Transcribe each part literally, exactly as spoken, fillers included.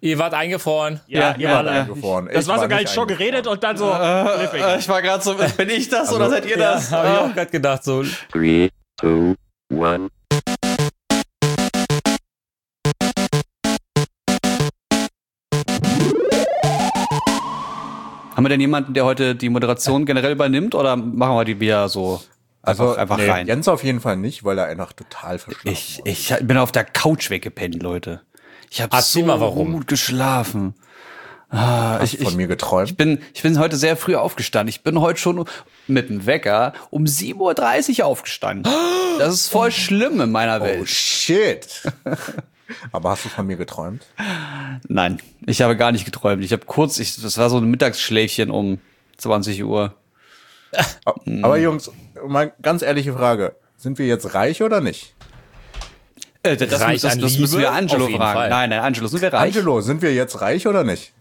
Ihr wart eingefroren. Ja, ihr wart eingefroren. Das Ich war war sogar nicht schon geredet und dann so. Äh, ich war gerade so, bin ich das Also, oder seid ihr das? Ja, hab ich auch gerade gedacht, so. Three, two, one. Haben wir denn jemanden, der heute die Moderation generell übernimmt oder machen wir die wieder so einfach, Also einfach nee, rein? Jens auf jeden Fall nicht, weil er einfach total verschlafen Ich, war. ich bin auf der Couch weggepennt, Leute. Ich habe Erzähl so mal, warum. gut geschlafen. Ah, Hast ich, du von ich, mir geträumt? ich bin, ich bin heute sehr früh aufgestanden. Ich bin heute schon mit dem Wecker um sieben Uhr dreißig aufgestanden. Das ist voll schlimm in meiner Oh Welt. shit. Aber hast du von mir geträumt? Nein, ich habe gar nicht geträumt. Ich habe kurz, ich, das war so ein Mittagsschläfchen um zwanzig Uhr. Aber Jungs, mal ganz ehrliche Frage. Sind wir jetzt reich oder nicht? Äh, das, Reich das, an das müssen Liebe? wir Angelo Auf jeden fragen. Fall. Nein, nein, Angelo, sind wir reich? Angelo, sind wir jetzt reich oder nicht?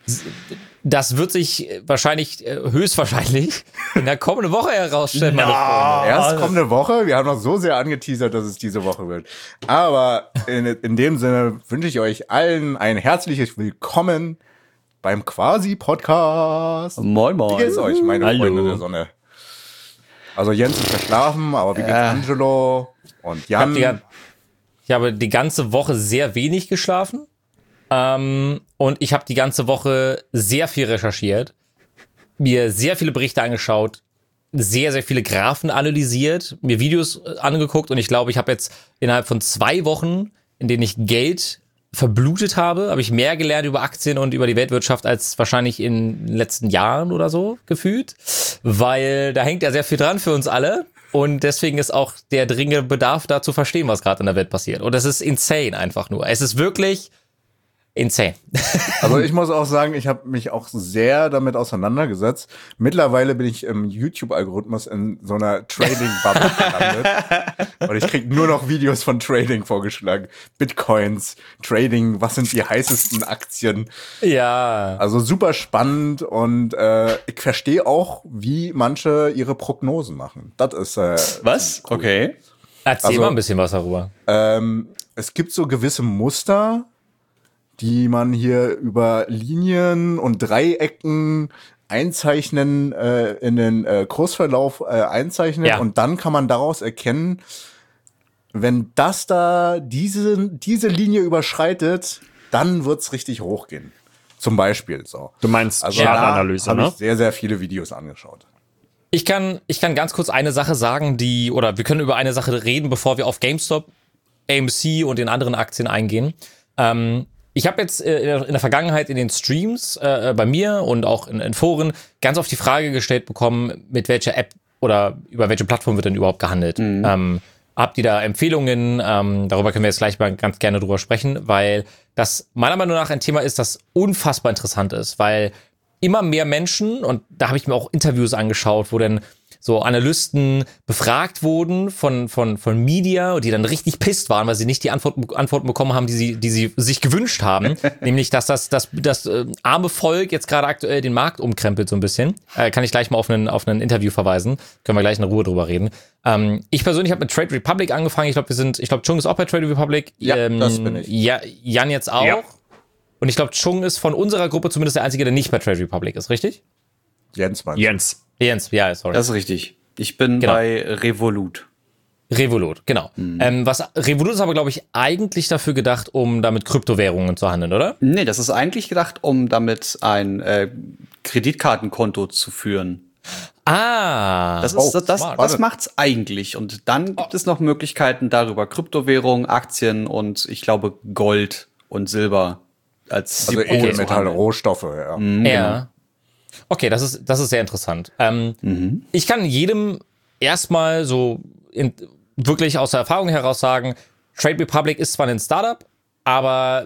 Das wird sich wahrscheinlich, äh, höchstwahrscheinlich, in der kommenden Woche herausstellen, meine Freunde. Erst kommende Woche. Wir haben noch so sehr angeteasert, dass es diese Woche wird. Aber in, in dem Sinne wünsche ich euch allen ein herzliches Willkommen beim Quasi-Podcast. Moin, moin. Wie geht's euch, meine Hallo. Freunde der Sonne? Also Jens ist verschlafen, aber wie geht's Ja. Angelo und Jan? Ich, hab die, ich habe die ganze Woche sehr wenig geschlafen. Ähm, und ich habe die ganze Woche sehr viel recherchiert, mir sehr viele Berichte angeschaut, sehr, sehr viele Graphen analysiert, mir Videos äh, angeguckt und ich glaube, ich habe jetzt innerhalb von zwei Wochen, in denen ich Geld verblutet habe, habe ich mehr gelernt über Aktien und über die Weltwirtschaft als wahrscheinlich in den letzten Jahren oder so gefühlt, weil da hängt ja sehr viel dran für uns alle. Und deswegen ist auch der dringende Bedarf da zu verstehen, was gerade in der Welt passiert. Und das ist insane einfach nur. Es ist wirklich insane. Also ich muss auch sagen, ich habe mich auch sehr damit auseinandergesetzt. Mittlerweile bin ich im YouTube-Algorithmus in so einer Trading-Bubble gelandet. Und ich krieg nur noch Videos von Trading vorgeschlagen. Bitcoins, Trading, was sind die heißesten Aktien? Ja. Also super spannend und äh, ich verstehe auch, wie manche ihre Prognosen machen. Das ist äh, Was? cool. Okay. Erzähl Also- mal ein bisschen was darüber. Ähm, es gibt so gewisse Muster, die man hier über Linien und Dreiecken einzeichnen, äh, in den äh, Kursverlauf äh, einzeichnen Ja. und dann kann man daraus erkennen, wenn das da diese, diese Linie überschreitet, dann wird's richtig hochgehen. Zum Beispiel so. Du meinst Also Chartanalyse, da habe ne? ich sehr, sehr viele Videos angeschaut. Ich kann, ich kann ganz kurz eine Sache sagen, die, oder wir können über eine Sache reden, bevor wir auf GameStop, A M C und den anderen Aktien eingehen. Ähm, ich habe jetzt äh, in, der, in der Vergangenheit in den Streams äh, bei mir und auch in, in Foren ganz oft die Frage gestellt bekommen, mit welcher App oder über welche Plattform wird denn überhaupt gehandelt? Mhm. Ähm, habt ihr da Empfehlungen? Ähm, darüber können wir jetzt gleich mal ganz gerne drüber sprechen, weil das meiner Meinung nach ein Thema ist, das unfassbar interessant ist, weil immer mehr Menschen, und da habe ich mir auch Interviews angeschaut, wo dann so Analysten befragt wurden von, von, von Media, die dann richtig pisst waren, weil sie nicht die Antwort, Antworten bekommen haben, die sie, die sie sich gewünscht haben. Nämlich, dass das, das, das äh, arme Volk jetzt gerade aktuell den Markt umkrempelt so ein bisschen. Äh, kann ich gleich mal auf einen, auf ein Interview verweisen. Können wir gleich in Ruhe drüber reden. Ähm, ich persönlich habe mit Trade Republic angefangen. Ich glaube, wir sind, ich glaube, Chung ist auch bei Trade Republic. Ja, ähm, das bin ich. Ja, Jan jetzt auch. Ja. Und ich glaube, Chung ist von unserer Gruppe zumindest der Einzige, der nicht bei Trade Republic ist, richtig? Jens meint. Jens. Jens, ja, sorry. Das ist richtig. Ich bin Genau. bei Revolut. Revolut, genau. Mhm. Ähm, was Revolut ist aber, glaube ich, eigentlich dafür gedacht, um damit Kryptowährungen zu handeln, oder? Nee, das ist eigentlich gedacht, um damit ein äh, Kreditkartenkonto zu führen. Ah, Das, ist, Oh, das, das, smart. das macht's eigentlich. Und dann gibt es noch Möglichkeiten darüber, Kryptowährungen, Aktien und ich glaube Gold und Silber als Also Depot zu Edelmetalle, handeln. Rohstoffe, ja. ja. Okay, das ist, das ist sehr interessant. Ähm, Mhm. Ich kann jedem erstmal so in, wirklich aus der Erfahrung heraus sagen, Trade Republic ist zwar ein Startup, aber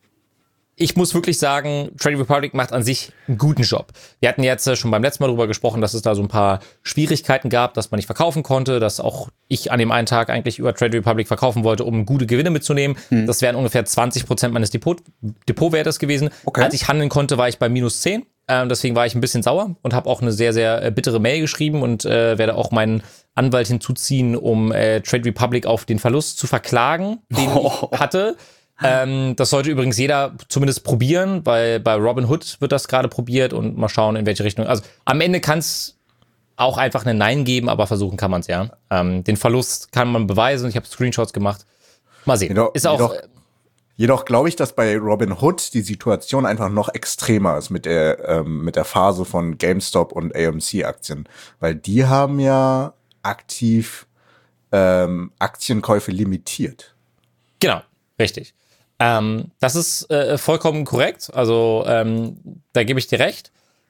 ich muss wirklich sagen, Trade Republic macht an sich einen guten Job. Wir hatten jetzt äh, schon beim letzten Mal darüber gesprochen, dass es da so ein paar Schwierigkeiten gab, dass man nicht verkaufen konnte, dass auch ich an dem einen Tag eigentlich über Trade Republic verkaufen wollte, um gute Gewinne mitzunehmen. Hm. Das wären ungefähr zwanzig Prozent meines Depot, Depotwertes gewesen. Okay. Als ich handeln konnte, war ich bei minus zehn. Ähm, deswegen war ich ein bisschen sauer und habe auch eine sehr, sehr äh, bittere Mail geschrieben und äh, werde auch meinen Anwalt hinzuziehen, um äh, Trade Republic auf den Verlust zu verklagen, den Oh. ich hatte. Ähm, das sollte übrigens jeder zumindest probieren, weil bei Robinhood wird das gerade probiert und mal schauen, in welche Richtung. Also am Ende kann es auch einfach ein Nein geben, aber versuchen kann man es ja. Ähm, den Verlust kann man beweisen. Ich habe Screenshots gemacht. Mal sehen. Jedoch, ist auch. jedoch, jedoch glaube ich, dass bei Robinhood die Situation einfach noch extremer ist mit der ähm, mit der Phase von GameStop und A M C-Aktien, weil die haben ja aktiv ähm, Aktienkäufe limitiert. Genau, richtig. Ähm, das ist äh, vollkommen korrekt. Also ähm, da gebe ich dir recht.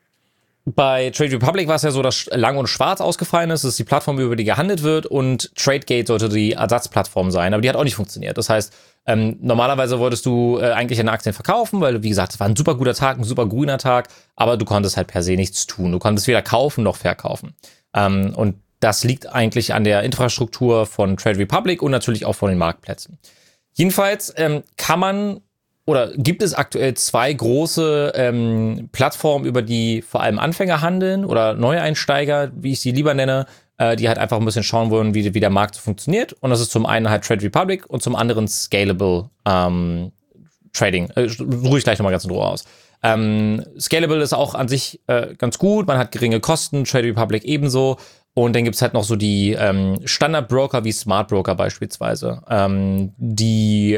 Bei Trade Republic war es ja so, dass Lang und Schwarz ausgefallen ist. Das ist die Plattform, über die gehandelt wird. Und TradeGate sollte die Ersatzplattform sein. Aber die hat auch nicht funktioniert. Das heißt, ähm, normalerweise wolltest du äh, eigentlich eine Aktien verkaufen, weil, wie gesagt, es war ein super guter Tag, ein super grüner Tag. Aber du konntest halt per se nichts tun. Du konntest weder kaufen noch verkaufen. Ähm, und das liegt eigentlich an der Infrastruktur von Trade Republic und natürlich auch von den Marktplätzen. Jedenfalls ähm, kann man oder gibt es aktuell zwei große ähm, Plattformen, über die vor allem Anfänger handeln oder Neueinsteiger, wie ich sie lieber nenne, äh, die halt einfach ein bisschen schauen wollen, wie, wie der Markt so funktioniert. Und das ist zum einen halt Trade Republic und zum anderen Scalable ähm, Trading. Äh, ruhe ich gleich nochmal ganz in Ruhe aus. Ähm, Scalable ist auch an sich äh, ganz gut, man hat geringe Kosten, Trade Republic ebenso. Und dann gibt's halt noch so die ähm, Standard-Broker wie Smart Broker beispielsweise, ähm, die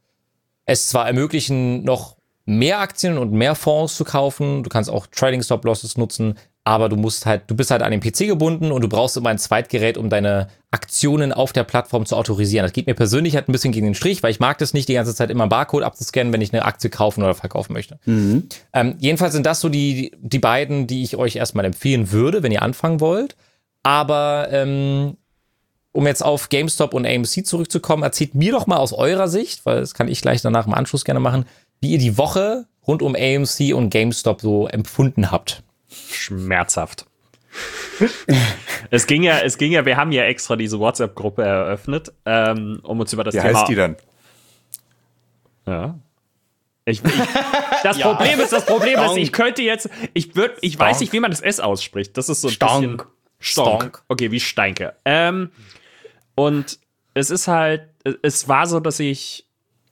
es zwar ermöglichen, noch mehr Aktien und mehr Fonds zu kaufen, du kannst auch Trading-Stop-Losses nutzen, aber du musst halt, du bist halt an den P C gebunden und du brauchst immer ein Zweitgerät, um deine Aktionen auf der Plattform zu autorisieren. Das geht mir persönlich halt ein bisschen gegen den Strich, weil ich mag das nicht, die ganze Zeit immer einen Barcode abzuscannen, wenn ich eine Aktie kaufen oder verkaufen möchte. Mhm. Ähm, jedenfalls sind das so die, die beiden, die ich euch erstmal empfehlen würde, wenn ihr anfangen wollt. Aber ähm, um jetzt auf GameStop und A M C zurückzukommen, erzählt mir doch mal aus eurer Sicht, weil das kann ich gleich danach im Anschluss gerne machen, wie ihr die Woche rund um A M C und GameStop so empfunden habt. Schmerzhaft. es ging ja, es ging ja, wir haben ja extra diese WhatsApp-Gruppe eröffnet, ähm, um uns über das Wie Thema... Wie heißt die dann? Ja. Ich, ich, das ja. Problem ist, das Problem Stonk. ist, ich könnte jetzt, ich würde, ich Stonk. weiß nicht, wie man das S ausspricht. Das ist so ein Stonk. bisschen... Stonk. Stonk. Okay, wie Steinke. Ähm, und es ist halt, es war so, dass ich,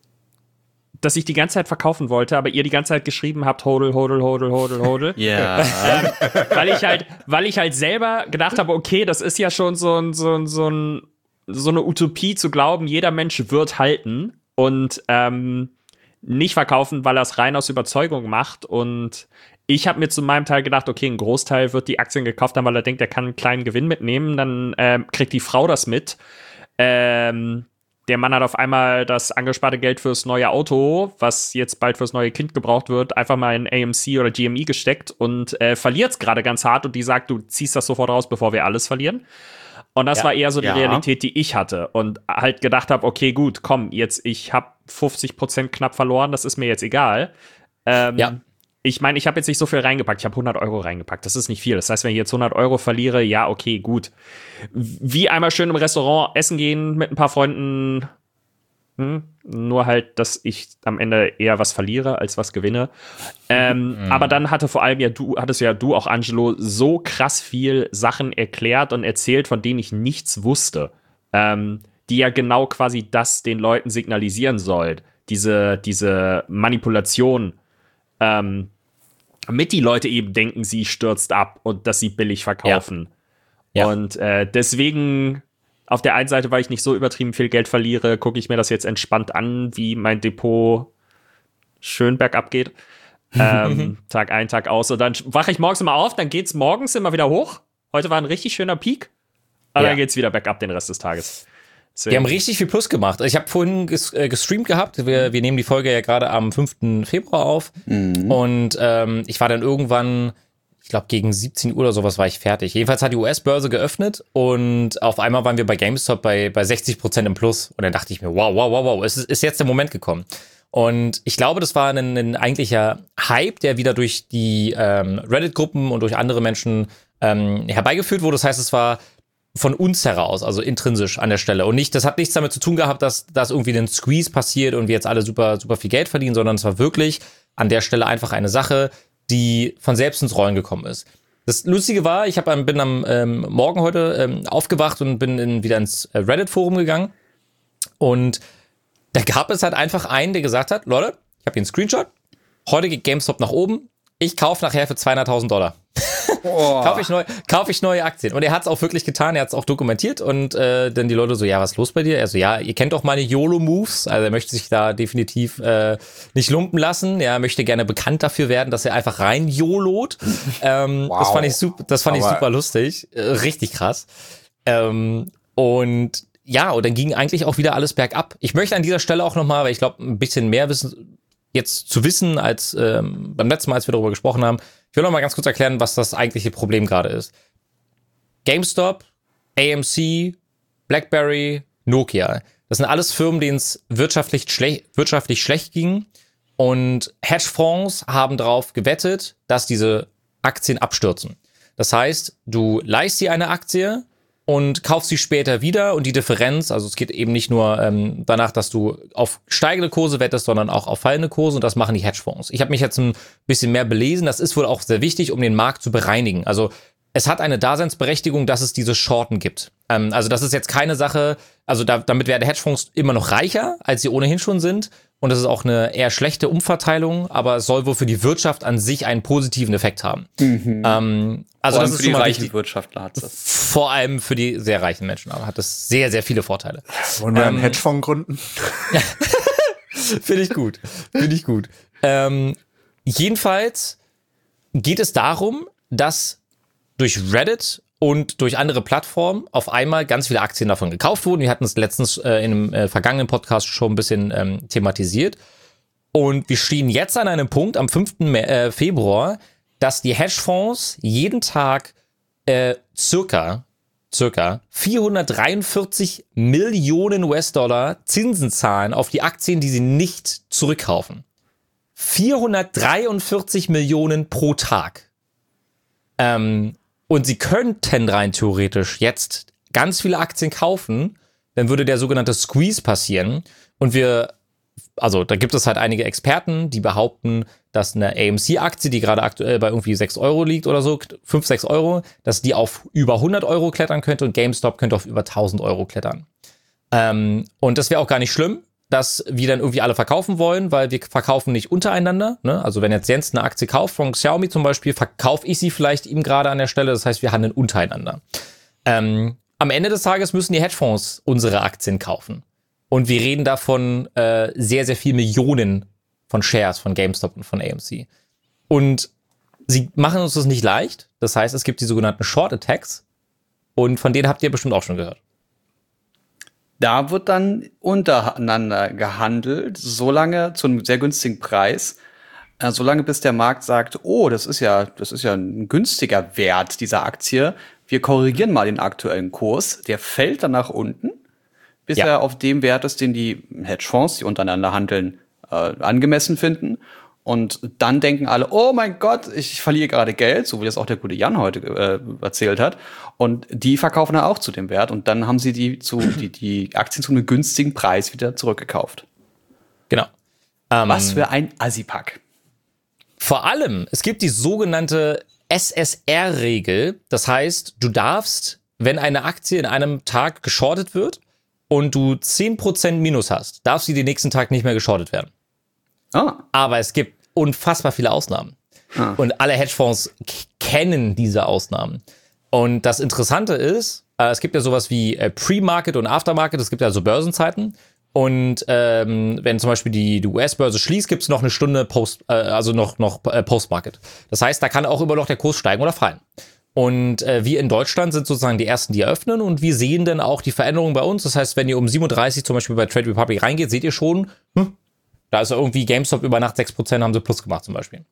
dass ich die ganze Zeit verkaufen wollte, aber ihr die ganze Zeit geschrieben habt, hodl, hodl, hodl, hodl, hodl. Ja. ähm, weil ich halt, weil ich halt selber gedacht habe, okay, das ist ja schon so ein, so ein, so ein, so eine Utopie zu glauben, jeder Mensch wird halten und ähm, nicht verkaufen, weil er es rein aus Überzeugung macht. Und ich habe mir zu meinem Teil gedacht, okay, ein Großteil wird die Aktien gekauft haben, weil er denkt, er kann einen kleinen Gewinn mitnehmen. Dann ähm, kriegt die Frau das mit. Ähm, der Mann hat auf einmal das angesparte Geld fürs neue Auto, was jetzt bald fürs neue Kind gebraucht wird, einfach mal in A M C oder G M E gesteckt und äh, verliert es gerade ganz hart. Und die sagt, du ziehst das sofort raus, bevor wir alles verlieren. Und das ja, war eher so die ja. Realität, die ich hatte. Und halt gedacht habe, okay, gut, komm, jetzt, ich habe fünfzig Prozent knapp verloren, das ist mir jetzt egal. Ähm, ja. Ich meine, ich habe jetzt nicht so viel reingepackt. Ich habe hundert Euro reingepackt. Das ist nicht viel. Das heißt, wenn ich jetzt hundert Euro verliere, ja, okay, gut. Wie einmal schön im Restaurant essen gehen mit ein paar Freunden. Hm? Nur halt, dass ich am Ende eher was verliere, als was gewinne. Ähm, mhm. Aber dann hatte vor allem ja du, hattest ja du auch, Angelo, so krass viel Sachen erklärt und erzählt, von denen ich nichts wusste. Ähm, die ja genau quasi das den Leuten signalisieren soll. Diese, diese Manipulation, ähm, damit die Leute eben denken, sie stürzt ab und dass sie billig verkaufen. Ja. Ja. Und äh, deswegen, auf der einen Seite, weil ich nicht so übertrieben viel Geld verliere, gucke ich mir das jetzt entspannt an, wie mein Depot schön bergab geht. ähm, Tag ein, Tag aus. Und dann wache ich morgens immer auf, dann geht's morgens immer wieder hoch. Heute war ein richtig schöner Peak. Aber ja. dann geht's wieder bergab den Rest des Tages. Wir haben richtig viel Plus gemacht. Ich habe vorhin ges- äh, gestreamt gehabt. Wir, wir nehmen die Folge ja gerade am fünften Februar auf. Mhm. Und ähm, ich war dann irgendwann, ich glaube gegen siebzehn Uhr oder sowas war ich fertig. Jedenfalls hat die U S-Börse geöffnet und auf einmal waren wir bei GameStop bei, bei sechzig Prozent im Plus. Und dann dachte ich mir, wow, wow, wow, wow, es ist, ist jetzt der Moment gekommen. Und ich glaube, das war ein, ein eigentlicher Hype, der wieder durch die ähm, Reddit-Gruppen und durch andere Menschen ähm, herbeigeführt wurde. Das heißt, es war von uns heraus, also intrinsisch an der Stelle. Und nicht, das hat nichts damit zu tun gehabt, dass, dass irgendwie ein Squeeze passiert und wir jetzt alle super, super viel Geld verdienen, sondern es war wirklich an der Stelle einfach eine Sache, die von selbst ins Rollen gekommen ist. Das Lustige war, ich hab, bin am ähm, Morgen heute ähm, aufgewacht und bin in, wieder ins Reddit-Forum gegangen und da gab es halt einfach einen, der gesagt hat, Leute, ich habe hier einen Screenshot, heute geht GameStop nach oben, ich kaufe nachher für zweihunderttausend Dollar. Oh. Kaufe ich, neu, kauf ich neue Aktien. Und er hat es auch wirklich getan, er hat es auch dokumentiert und äh, dann die Leute so, ja, was ist los bei dir? Er so, ja, ihr kennt doch meine YOLO-Moves, also er möchte sich da definitiv äh, nicht lumpen lassen, er möchte gerne bekannt dafür werden, dass er einfach rein YOLOt. ähm, wow. Das fand ich super, das fand ich super lustig, äh, richtig krass. Ähm, und ja, und dann ging eigentlich auch wieder alles bergab. Ich möchte an dieser Stelle auch nochmal, weil ich glaube, ein bisschen mehr wissen, jetzt zu wissen, als ähm, beim letzten Mal, als wir darüber gesprochen haben. Ich will noch mal ganz kurz erklären, was das eigentliche Problem gerade ist. GameStop, A M C, BlackBerry, Nokia. Das sind alles Firmen, denen es wirtschaftlich, schle- wirtschaftlich schlecht ging. Und Hedgefonds haben darauf gewettet, dass diese Aktien abstürzen. Das heißt, du leihst dir eine Aktie und kaufst sie später wieder und die Differenz, also es geht eben nicht nur ähm, danach, dass du auf steigende Kurse wettest, sondern auch auf fallende Kurse und das machen die Hedgefonds. Ich habe mich jetzt ein bisschen mehr belesen, das ist wohl auch sehr wichtig, um den Markt zu bereinigen. Also es hat eine Daseinsberechtigung, dass es diese Shorten gibt. Ähm, also das ist jetzt keine Sache, also da, damit werden Hedgefonds immer noch reicher, als sie ohnehin schon sind. Und das ist auch eine eher schlechte Umverteilung, aber es soll wohl für die Wirtschaft an sich einen positiven Effekt haben. Mhm. Ähm, also vor allem das ist für die schon mal reichen wichtig. Wirtschaftler hat das. Vor allem für die sehr reichen Menschen, aber hat das sehr, sehr viele Vorteile. Wollen wir ähm, einen Hedgefonds gründen? Finde ich gut. Finde ich gut. Ähm, jedenfalls geht es darum, dass durch Reddit und durch andere Plattformen auf einmal ganz viele Aktien davon gekauft wurden. Wir hatten es letztens äh, in einem äh, vergangenen Podcast schon ein bisschen ähm, thematisiert. Und wir stehen jetzt an einem Punkt am fünften Äh, Februar, dass die Hedgefonds jeden Tag äh, circa, circa vierhundertdreiundvierzig Millionen U S-Dollar Zinsen zahlen auf die Aktien, die sie nicht zurückkaufen. vierhundertdreiundvierzig Millionen pro Tag. Ähm, und sie könnten rein theoretisch jetzt ganz viele Aktien kaufen, dann würde der sogenannte Squeeze passieren. Und wir, also da gibt es halt einige Experten, die behaupten, dass eine A M C-Aktie, die gerade aktuell bei irgendwie sechs Euro liegt oder so, fünf, sechs Euro, dass die auf über hundert Euro klettern könnte und GameStop könnte auf über tausend Euro klettern. Ähm, und das wäre auch gar nicht schlimm, dass wir dann irgendwie alle verkaufen wollen, weil wir verkaufen nicht untereinander. Ne? Also wenn jetzt Jens eine Aktie kauft, von Xiaomi zum Beispiel, verkaufe ich sie vielleicht ihm gerade an der Stelle. Das heißt, wir handeln untereinander. Ähm, am Ende des Tages müssen die Hedgefonds unsere Aktien kaufen. Und wir reden davon äh, sehr, sehr viel Millionen von Shares von GameStop und von A M C. Und sie machen uns das nicht leicht. Das heißt, es gibt die sogenannten Short Attacks. Und von denen habt ihr bestimmt auch schon gehört. Da wird dann untereinander gehandelt, solange zu einem sehr günstigen Preis, äh, solange bis der Markt sagt, oh, das ist ja, das ist ja ein günstiger Wert dieser Aktie. Wir korrigieren mal den aktuellen Kurs. Der fällt dann nach unten, bis ja. er auf dem Wert ist, den die Hedgefonds, die untereinander handeln, äh, angemessen finden. Und dann denken alle, oh mein Gott, ich verliere gerade Geld, so wie das auch der gute Jan heute äh, erzählt hat. Und die verkaufen dann auch zu dem Wert. Und dann haben sie die, zu, die, die Aktien zu einem günstigen Preis wieder zurückgekauft. Genau. Ähm, Was für ein Assi-Pack. Vor allem, es gibt die sogenannte S S R-Regel. Das heißt, du darfst, wenn eine Aktie in einem Tag geschortet wird und du zehn Prozent Minus hast, darf sie den nächsten Tag nicht mehr geschortet werden. Ah. Aber es gibt unfassbar viele Ausnahmen. Ah. Und alle Hedgefonds k- kennen diese Ausnahmen. Und das Interessante ist, äh, es gibt ja sowas wie äh, Pre-Market und Aftermarket, es gibt ja so Börsenzeiten. Und ähm, wenn zum Beispiel die, die U S-Börse schließt, gibt es noch eine Stunde Post, äh, also noch, noch äh, Post-Market. Das heißt, da kann auch immer noch der Kurs steigen oder fallen. Und äh, wir in Deutschland sind sozusagen die Ersten, die eröffnen und wir sehen dann auch die Veränderungen bei uns. Das heißt, wenn ihr um siebenunddreißig zum Beispiel bei Trade Republic reingeht, seht ihr schon, hm, da ist ja irgendwie GameStop über Nacht sechs Prozent haben sie plus gemacht zum Beispiel.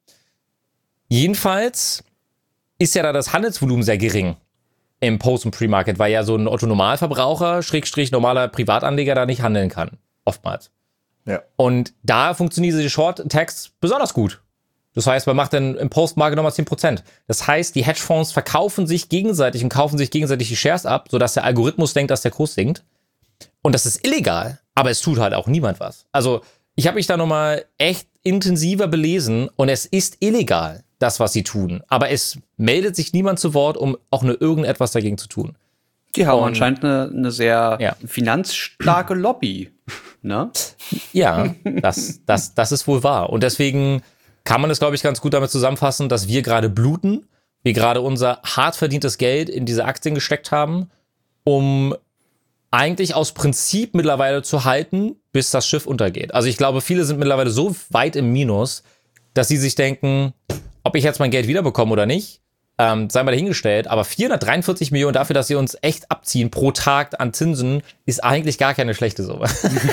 Jedenfalls ist ja da das Handelsvolumen sehr gering im Post- und Pre-Market, weil ja so ein Otto-Normalverbraucher, Schrägstrich normaler Privatanleger da nicht handeln kann. Oftmals. Ja. Und da funktionieren diese Short-Tags besonders gut. Das heißt, man macht dann im Post-Market nochmal zehn Prozent. Das heißt, die Hedgefonds verkaufen sich gegenseitig und kaufen sich gegenseitig die Shares ab, sodass der Algorithmus denkt, dass der Kurs sinkt. Und das ist illegal, aber es tut halt auch niemand was. Also, ich habe mich da nochmal echt intensiver belesen und es ist illegal, das, was sie tun. Aber es meldet sich niemand zu Wort, um auch nur irgendetwas dagegen zu tun. Die haben und, anscheinend eine, eine sehr ja. finanzstarke Lobby. ne? Ja, das, das, das ist wohl wahr. Und deswegen kann man es, glaube ich, ganz gut damit zusammenfassen, dass wir gerade bluten, wir gerade unser hart verdientes Geld in diese Aktien gesteckt haben, um eigentlich aus Prinzip mittlerweile zu halten, bis das Schiff untergeht. Also ich glaube, viele sind mittlerweile so weit im Minus, dass sie sich denken, ob ich jetzt mein Geld wiederbekomme oder nicht, ähm, sei mal dahingestellt, aber vierhundertdreiundvierzig Millionen dafür, dass sie uns echt abziehen pro Tag an Zinsen, ist eigentlich gar keine schlechte Summe.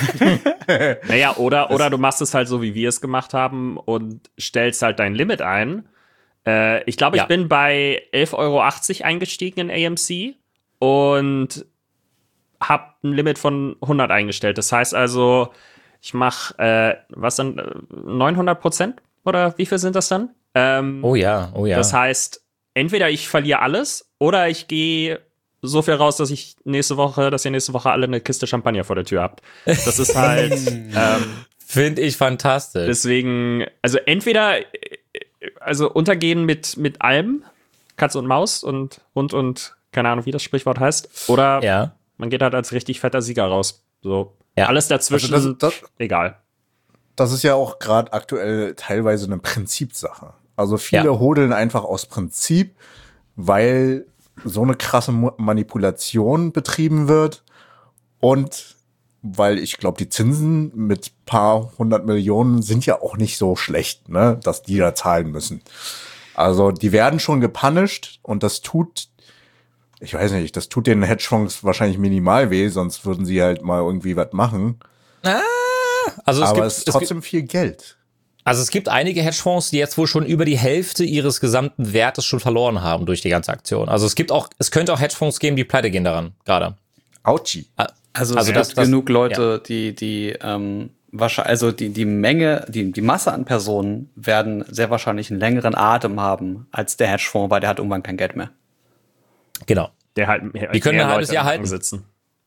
Naja, oder, oder du machst es halt so, wie wir es gemacht haben und stellst halt dein Limit ein. Äh, ich glaube, ich Ja. bin bei elf Euro achtzig eingestiegen in A M C und habe ein Limit von hundert eingestellt. Das heißt also, ich mache, äh, was dann, äh, neunhundert Prozent? Oder wie viel sind das dann? Ähm, Oh ja, oh ja. Das heißt, entweder ich verliere alles oder ich gehe so viel raus, dass ich nächste Woche, dass ihr nächste Woche alle eine Kiste Champagner vor der Tür habt. Das ist halt, ähm, Finde ich fantastisch. deswegen, also entweder, äh, also untergehen mit, mit allem, Katze und Maus und Hund und keine Ahnung, wie das Sprichwort heißt, oder Ja. man geht halt als richtig fetter Sieger raus. So, Ja. alles dazwischen, Also das- das- egal. Das ist ja auch gerade aktuell teilweise eine Prinzipsache. Also viele Ja. hodeln einfach aus Prinzip, weil so eine krasse Mo- Manipulation betrieben wird und weil ich glaube, die Zinsen mit paar hundert Millionen sind ja auch nicht so schlecht, ne, dass die da zahlen müssen. Also die werden schon gepunished und das tut, ich weiß nicht, das tut den Hedgefonds wahrscheinlich minimal weh, sonst würden sie halt mal irgendwie was machen. Also es Aber gibt, es ist es gibt, trotzdem viel Geld. also es gibt einige Hedgefonds, die jetzt wohl schon über die Hälfte ihres gesamten Wertes schon verloren haben durch die ganze Aktion. Also es gibt auch, es könnte auch Hedgefonds geben, die pleite gehen daran, gerade. Autschi. Also, Also es das- gibt das- genug Leute, die, die, ähm, wahrscheinlich, also die, die Menge, die, die Masse an Personen werden sehr wahrscheinlich einen längeren Atem haben als der Hedgefonds, weil der hat irgendwann kein Geld mehr. Genau. Der halt mehr, Die können mehr ein halbes Leute Jahr halten. sitzen.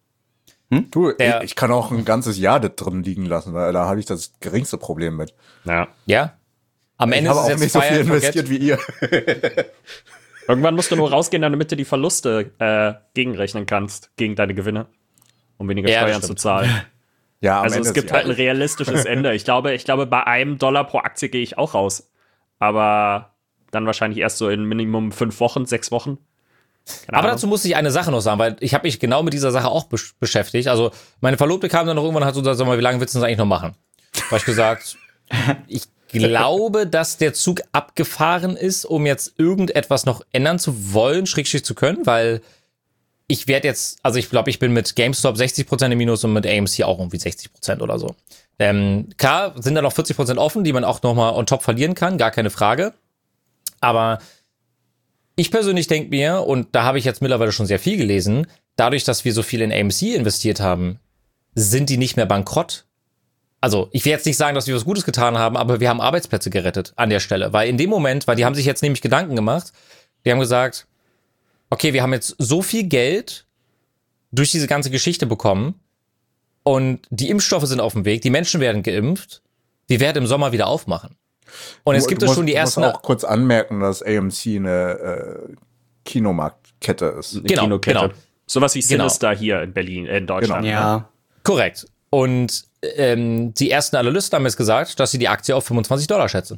Du, Der- ich, ich kann auch ein ganzes Jahr da drin liegen lassen, weil da habe ich das geringste Problem mit. Ja. Ja. Am Ich Ende habe ist auch es jetzt nicht so Fire viel and Forget. investiert wie ihr. Irgendwann musst du nur rausgehen, damit du die Verluste äh, gegenrechnen kannst, gegen deine Gewinne, um weniger Ja, das Steuern zu stimmt. zahlen. Ja, am Also Ende es gibt des halt ein Jahres. realistisches Ende. Ich glaube, ich glaube, bei einem Dollar pro Aktie gehe ich auch raus. Aber dann wahrscheinlich erst so in Minimum fünf Wochen, sechs Wochen. Keine Aber Ahnung. dazu muss ich eine Sache noch sagen, weil ich habe mich genau mit dieser Sache auch besch- beschäftigt. Also meine Verlobte kam dann noch irgendwann und hat so gesagt, sag mal, wie lange willst du das eigentlich noch machen? Da habe ich gesagt, ich glaube, dass der Zug abgefahren ist, um jetzt irgendetwas noch ändern zu wollen, schrägstrich zu können, weil ich werde jetzt, also ich glaube, ich bin mit GameStop sechzig Prozent im Minus und mit A M C auch irgendwie sechzig Prozent oder so. Ähm, klar sind da noch vierzig Prozent offen, die man auch nochmal on top verlieren kann, gar keine Frage. Aber ich persönlich denke mir, und da habe ich jetzt mittlerweile schon sehr viel gelesen, dadurch, dass wir so viel in A M C investiert haben, sind die nicht mehr bankrott. Also, ich will jetzt nicht sagen, dass wir was Gutes getan haben, aber wir haben Arbeitsplätze gerettet an der Stelle. Weil in dem Moment, weil die haben sich jetzt nämlich Gedanken gemacht, die haben gesagt, okay, wir haben jetzt so viel Geld durch diese ganze Geschichte bekommen und die Impfstoffe sind auf dem Weg, die Menschen werden geimpft, wir werden im Sommer wieder aufmachen. Und es Du- gibt du es musst- schon die du ersten... musst auch kurz anmerken, dass A M C eine äh, Kinomarktkette ist. Eine Genau, Kinokette. genau. Sowas wie Genau. Sinister hier in Berlin, äh, in Deutschland. Genau. Ne? Ja. Korrekt. Und ähm, die ersten Analysten haben jetzt gesagt, dass sie die Aktie auf fünfundzwanzig Dollar schätzen.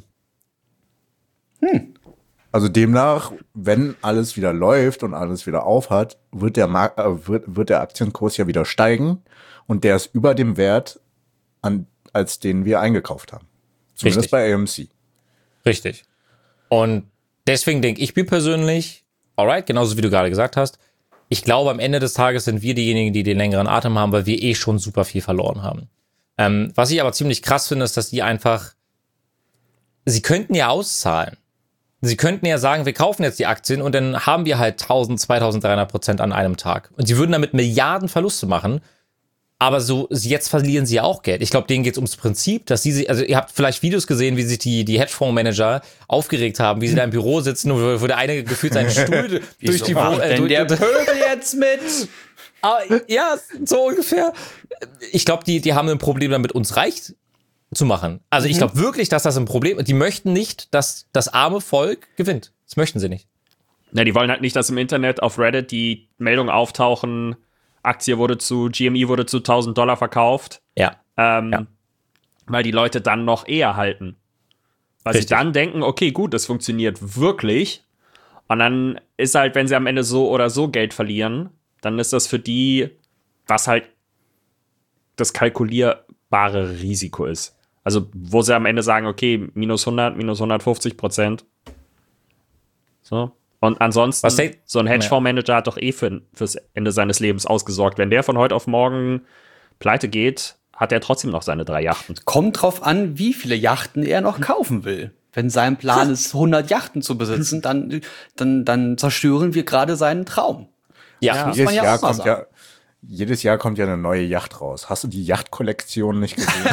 Also demnach, wenn alles wieder läuft und alles wieder aufhat, wird der Markt, äh, wird, wird der Aktienkurs ja wieder steigen und der ist über dem Wert, an, als den wir eingekauft haben. Zumindest Richtig. bei A M C. Richtig. Und deswegen denke ich mir persönlich, alright, genauso wie du gerade gesagt hast, ich glaube, am Ende des Tages sind wir diejenigen, die den längeren Atem haben, weil wir eh schon super viel verloren haben. Ähm, was ich aber ziemlich krass finde, ist, dass die einfach, sie könnten ja auszahlen. Sie könnten ja sagen, wir kaufen jetzt die Aktien und dann haben wir halt tausend, zweitausenddreihundert Prozent an einem Tag. Und sie würden damit Milliarden Verluste machen. Aber so, jetzt verlieren sie ja auch Geld. Ich glaube, denen geht es ums Prinzip, dass sie, also ihr habt vielleicht Videos gesehen, wie sich die, die Hedgefondsmanager aufgeregt haben, wie sie da im Büro sitzen, wo, wo der eine gefühlt seinen Stuhl durch die Wo- äh, Denn durch, der Pöbel jetzt mit. Ah, ja, so ungefähr. Ich glaube, die, die haben ein Problem damit, uns reich zu machen. Also ich glaube wirklich, dass das ein Problem ist. Die möchten nicht, dass das arme Volk gewinnt. Das möchten sie nicht. Ja, die wollen halt nicht, dass im Internet auf Reddit die Meldungen auftauchen, Aktie wurde zu, G M E wurde zu tausend Dollar verkauft. Ja. Ähm, Ja. Weil die Leute dann noch eher halten. Weil Richtig. sie dann denken, okay, gut, das funktioniert wirklich. Und dann ist halt, wenn sie am Ende so oder so Geld verlieren, dann ist das für die, was halt das kalkulierbare Risiko ist. Also, wo sie am Ende sagen, okay, minus hundert, minus hundertfünfzig Prozent. So. Und ansonsten, Was denk- so ein Hedgefondsmanager hat doch eh für, fürs Ende seines Lebens ausgesorgt. Wenn der von heute auf morgen pleite geht, hat er trotzdem noch seine drei Yachten. Kommt drauf an, wie viele Yachten er noch kaufen will. Wenn sein Plan ist, hundert Yachten zu besitzen, dann, dann, dann zerstören wir gerade seinen Traum. Ja, muss Jedes man ja Jahr auch mal kommt sagen. ja, jedes Jahr kommt ja eine neue Yacht raus. Hast du die Yachtkollektion nicht gesehen?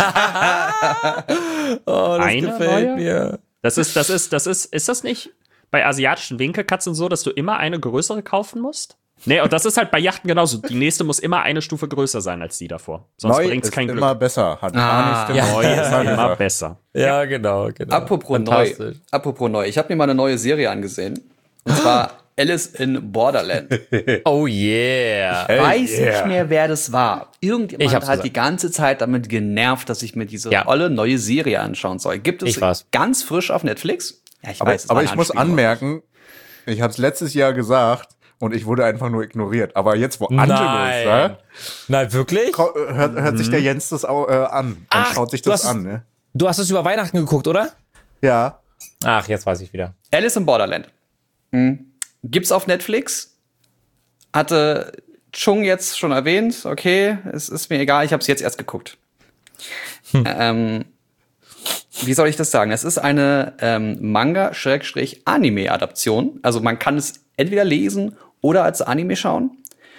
oh, das Eine gefällt neue? mir. Das ist, das ist, das ist, ist das nicht bei asiatischen Winkelkatzen so, dass du immer eine größere kaufen musst? Nee, und das ist halt bei Yachten genauso. Die nächste muss immer eine Stufe größer sein als die davor. Sonst Neu bringt's ist kein immer Glück. besser. Hat Ah, Barney ja. Stimme. Neu ist Immer immer besser. besser. Ja, genau, genau. Apropos neu. Fantastisch. Apropos neu. Ich habe mir mal eine neue Serie angesehen. Und zwar Alice in Borderland. Oh yeah. Weiß yeah. nicht mehr, wer das war. Ich Irgendjemand hab's hat gesagt. die ganze Zeit damit genervt, dass ich mir diese Ja. olle neue Serie anschauen soll. Gibt es Ich war's. ganz frisch auf Netflix? Ja, ich Aber, weiß, es aber war ich ein muss Anspielung. anmerken, ich habe es letztes Jahr gesagt und ich wurde einfach nur ignoriert. Aber jetzt, wo Angelo Nein. ist, ja, Nein, wirklich? ko- hört, hört sich der Jens das auch, äh, an und Ach, schaut sich du das hast- an. Ne? Du hast es über Weihnachten geguckt, oder? Ja. Ach, jetzt weiß ich wieder. Alice in Borderland. Hm. Gibt's auf Netflix? Hatte Chung jetzt schon erwähnt. Okay, es ist mir egal, ich habe es jetzt erst geguckt. Ähm, wie soll ich das sagen? Es ist eine ähm, Manga-Anime-Adaption. Also man kann es entweder lesen oder als Anime schauen.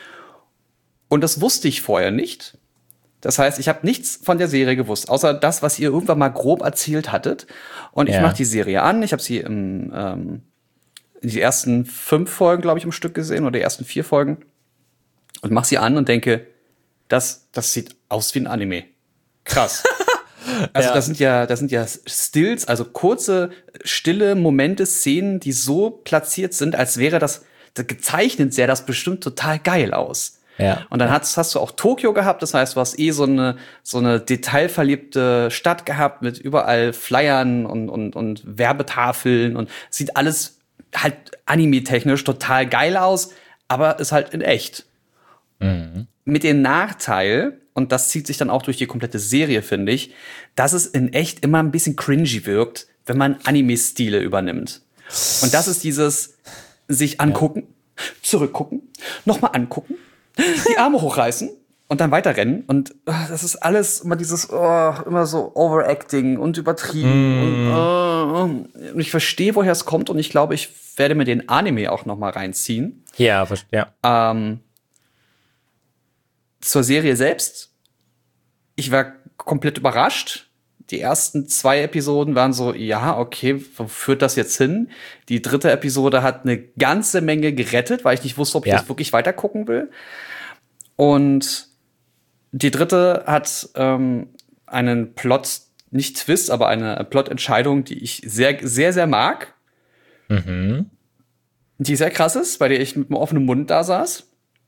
Und das wusste ich vorher nicht. Das heißt, ich habe nichts von der Serie gewusst, außer das, was ihr irgendwann mal grob erzählt hattet. Und ich Ja. mache die Serie an. Ich habe sie im, ähm, die ersten fünf Folgen, glaube ich, im Stück gesehen oder die ersten vier Folgen. Und mache sie an und denke, das, das sieht aus wie ein Anime. Krass. Also Ja. das sind ja, das sind ja Stills, also kurze, stille Momente, Szenen, die so platziert sind, als wäre das, das gezeichnet, sähe das bestimmt total geil aus. Ja. Und dann hast, hast du auch Tokio gehabt, das heißt, du hast eh so eine, so eine detailverliebte Stadt gehabt mit überall Flyern und, und, und Werbetafeln und sieht alles halt anime-technisch total geil aus, aber ist halt in echt. Mit dem Nachteil, und das zieht sich dann auch durch die komplette Serie, finde ich, dass es in echt immer ein bisschen cringy wirkt, wenn man Anime-Stile übernimmt. Und das ist dieses sich angucken, zurückgucken, nochmal angucken, die Arme hochreißen und dann weiterrennen. Und äh, das ist alles immer dieses, oh, immer so Overacting und übertrieben. Mm. Und, äh, und ich verstehe, woher es kommt und ich glaube, ich werde mir den Anime auch nochmal reinziehen. Ja, ver- ja. Ähm, zur Serie selbst. Ich war komplett überrascht. Die ersten zwei Episoden waren so, ja, okay, wo führt das jetzt hin? Die dritte Episode hat eine ganze Menge gerettet, weil ich nicht wusste, ob ich Ja. das wirklich weiter gucken will. Und die dritte hat ähm, einen Plot, nicht Twist, aber eine Plot-Entscheidung, die ich sehr, sehr, sehr mag. Die sehr krass ist, bei der ich mit einem offenen Mund da saß.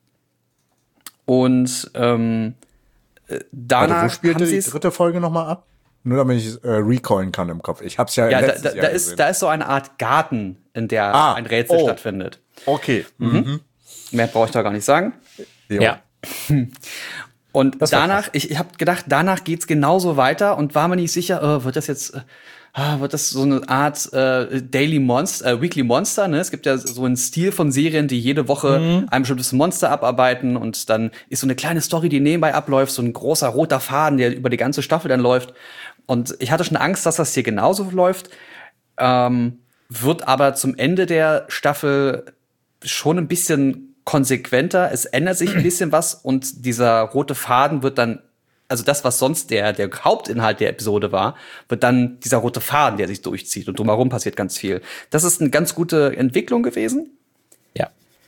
Und ähm, äh, danach Warte, wo spielte haben sie die es. dritte Folge nochmal ab? Nur damit ich es äh, recallen kann im Kopf. Ich hab's ja, Ja, da, letztes da, Jahr da, ist, gesehen. da ist so eine Art Garten, in der Ah, ein Rätsel oh. stattfindet. Okay. Mhm. Mehr brauche ich da gar nicht sagen. Jo. Ja. Und Das war danach, ich, ich habe gedacht, danach geht's genauso weiter und war mir nicht sicher, äh, wird das jetzt, äh, ah, wird das so eine Art äh, Daily Monster, äh, Weekly Monster, ne? Es gibt ja so einen Stil von Serien, die jede Woche Mhm. ein bestimmtes Monster abarbeiten und dann ist so eine kleine Story, die nebenbei abläuft, so ein großer roter Faden, der über die ganze Staffel dann läuft. Und ich hatte schon Angst, dass das hier genauso läuft, ähm, wird aber zum Ende der Staffel schon ein bisschen konsequenter. Es ändert sich ein bisschen was und dieser rote Faden wird dann, also das, was sonst der, der Hauptinhalt der Episode war, wird dann dieser rote Faden, der sich durchzieht und drumherum passiert ganz viel. Das ist eine ganz gute Entwicklung gewesen. Ja.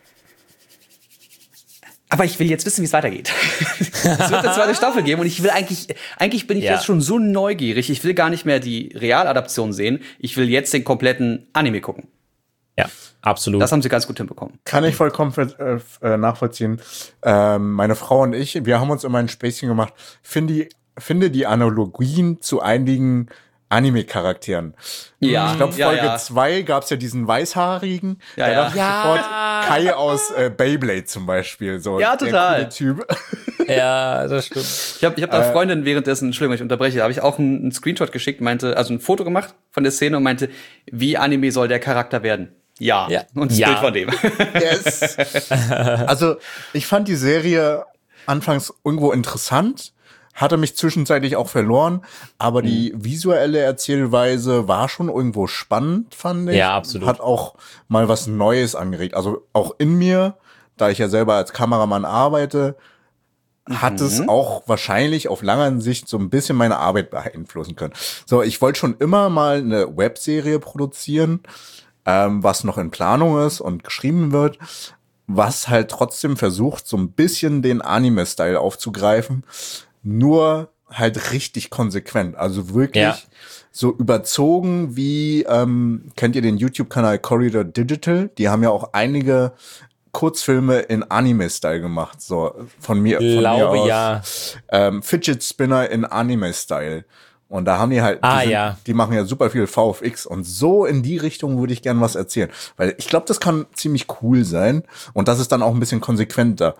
Aber ich will jetzt wissen, wie es weitergeht. Es wird eine zweite Staffel geben und ich will eigentlich, eigentlich bin ich Ja. jetzt schon so neugierig. Ich will gar nicht mehr die Realadaption sehen. Ich will jetzt den kompletten Anime gucken. Ja, absolut. Das haben sie ganz gut hinbekommen. Kann ich vollkommen äh, äh, nachvollziehen. Ähm, meine Frau und ich, wir haben uns immer ein Späßchen gemacht. Find die finde die Analogien zu einigen Anime-Charakteren. Ja, Ich glaube, ja, Folge ja. zwei gab's ja diesen Weißhaarigen. Ja, da ja. dachte ich sofort Kai aus äh, Beyblade zum Beispiel. So, Ja, der total. coole Typ. Ja, das stimmt. Ich habe ich hab einer Freundin währenddessen, Entschuldigung, wenn ich unterbreche, habe ich auch einen, einen Screenshot geschickt, meinte, also ein Foto gemacht von der Szene und meinte, wie Anime soll der Charakter werden? Ja. Ja. Und das Ja. Bild von dem. Yes. Also, ich fand die Serie anfangs irgendwo interessant, hatte mich zwischenzeitlich auch verloren, aber die visuelle Erzählweise war schon irgendwo spannend, fand ich. Ja, absolut. Hat auch mal was Neues angeregt. Also auch in mir, da ich ja selber als Kameramann arbeite, hat es auch wahrscheinlich auf langer Sicht so ein bisschen meine Arbeit beeinflussen können. So, ich wollte schon immer mal eine Webserie produzieren, ähm, was noch in Planung ist und geschrieben wird, was halt trotzdem versucht, so ein bisschen den Anime-Style aufzugreifen, nur halt richtig konsequent. Also wirklich Ja. so überzogen wie, ähm, kennt ihr den YouTube-Kanal Corridor Digital? Die haben ja auch einige Kurzfilme in Anime-Style gemacht, so von mir, von mir Glaube, aus. ja. Ähm, Fidget Spinner in Anime-Style. Und da haben die halt, die, Ah, sind, ja. die machen ja super viel V F X und so in die Richtung würde ich gern was erzählen. Weil ich glaube, das kann ziemlich cool sein und das ist dann auch ein bisschen konsequenter.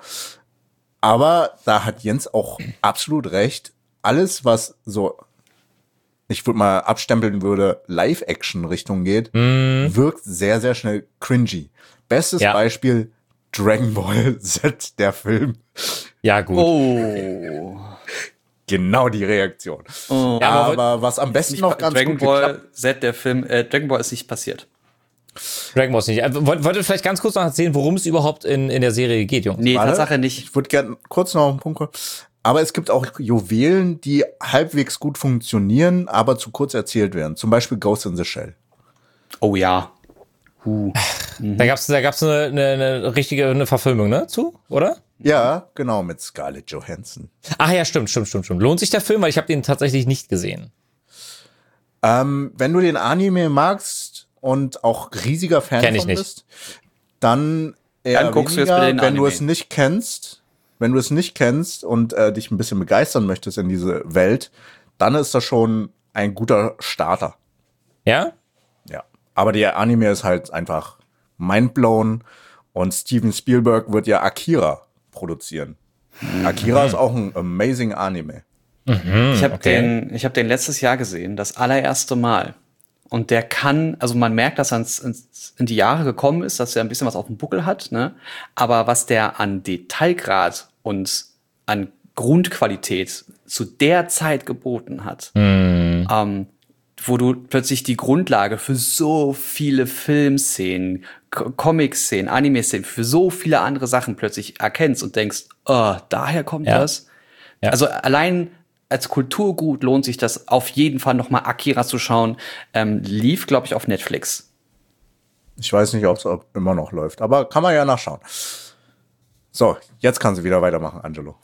Aber da hat Jens auch absolut recht. Alles, was so, ich würde mal abstempeln würde, Live-Action-Richtung geht, wirkt sehr, sehr schnell cringy. Bestes Ja. Beispiel, Dragon Ball Z, der Film. Ja, gut. Oh. Genau die Reaktion. Oh. Ja, aber aber was am besten noch ganz Dragon gut geklappt. Ball Z, der Film, äh, Dragon Ball ist nicht passiert. Dragon Ball ist nicht. Äh, wollt, wollt ihr vielleicht ganz kurz noch erzählen, worum es überhaupt in, in der Serie geht, Jungs? Nee, Warte, Tatsache nicht. Ich würde gerne kurz noch einen Punkt kommen. Aber es gibt auch Juwelen, die halbwegs gut funktionieren, aber zu kurz erzählt werden. Zum Beispiel Ghost in the Shell. Oh ja. Huh. Da gab's da gab's eine, eine, eine richtige eine Verfilmung, ne? Zu, oder? Ja, genau, mit Scarlett Johansson. Ach ja, stimmt, stimmt, stimmt, stimmt. Lohnt sich der Film, weil ich habe den tatsächlich nicht gesehen. Ähm, wenn du den Anime magst und auch riesiger Fan Kenn ich von nicht. bist, dann eher Dann guckst du jetzt weniger, bitte den wenn du Anime. es nicht kennst, wenn du es nicht kennst und äh, dich ein bisschen begeistern möchtest in diese Welt, dann ist das schon ein guter Starter. Ja? Ja. Aber der Anime ist halt einfach mindblown und Steven Spielberg wird ja Akira produzieren. Akira ist auch ein amazing Anime. Ich habe okay. den, ich habe den letztes Jahr gesehen, das allererste Mal. Und der kann, also man merkt, dass er ins, ins, in die Jahre gekommen ist, dass er ein bisschen was auf dem Buckel hat, ne? Aber was der an Detailgrad und an Grundqualität zu der Zeit geboten hat, ähm, wo du plötzlich die Grundlage für so viele Filmszenen, K- Comic-Szenen, Anime-Szenen, für so viele andere Sachen plötzlich erkennst und denkst, oh, daher kommt Ja. das. Ja. Also allein als Kulturgut lohnt sich das auf jeden Fall noch mal Akira zu schauen. Ähm, lief, glaube ich, auf Netflix. Ich weiß nicht, ob es immer noch läuft, aber kann man ja nachschauen. So, jetzt kann sie wieder weitermachen, Angelo.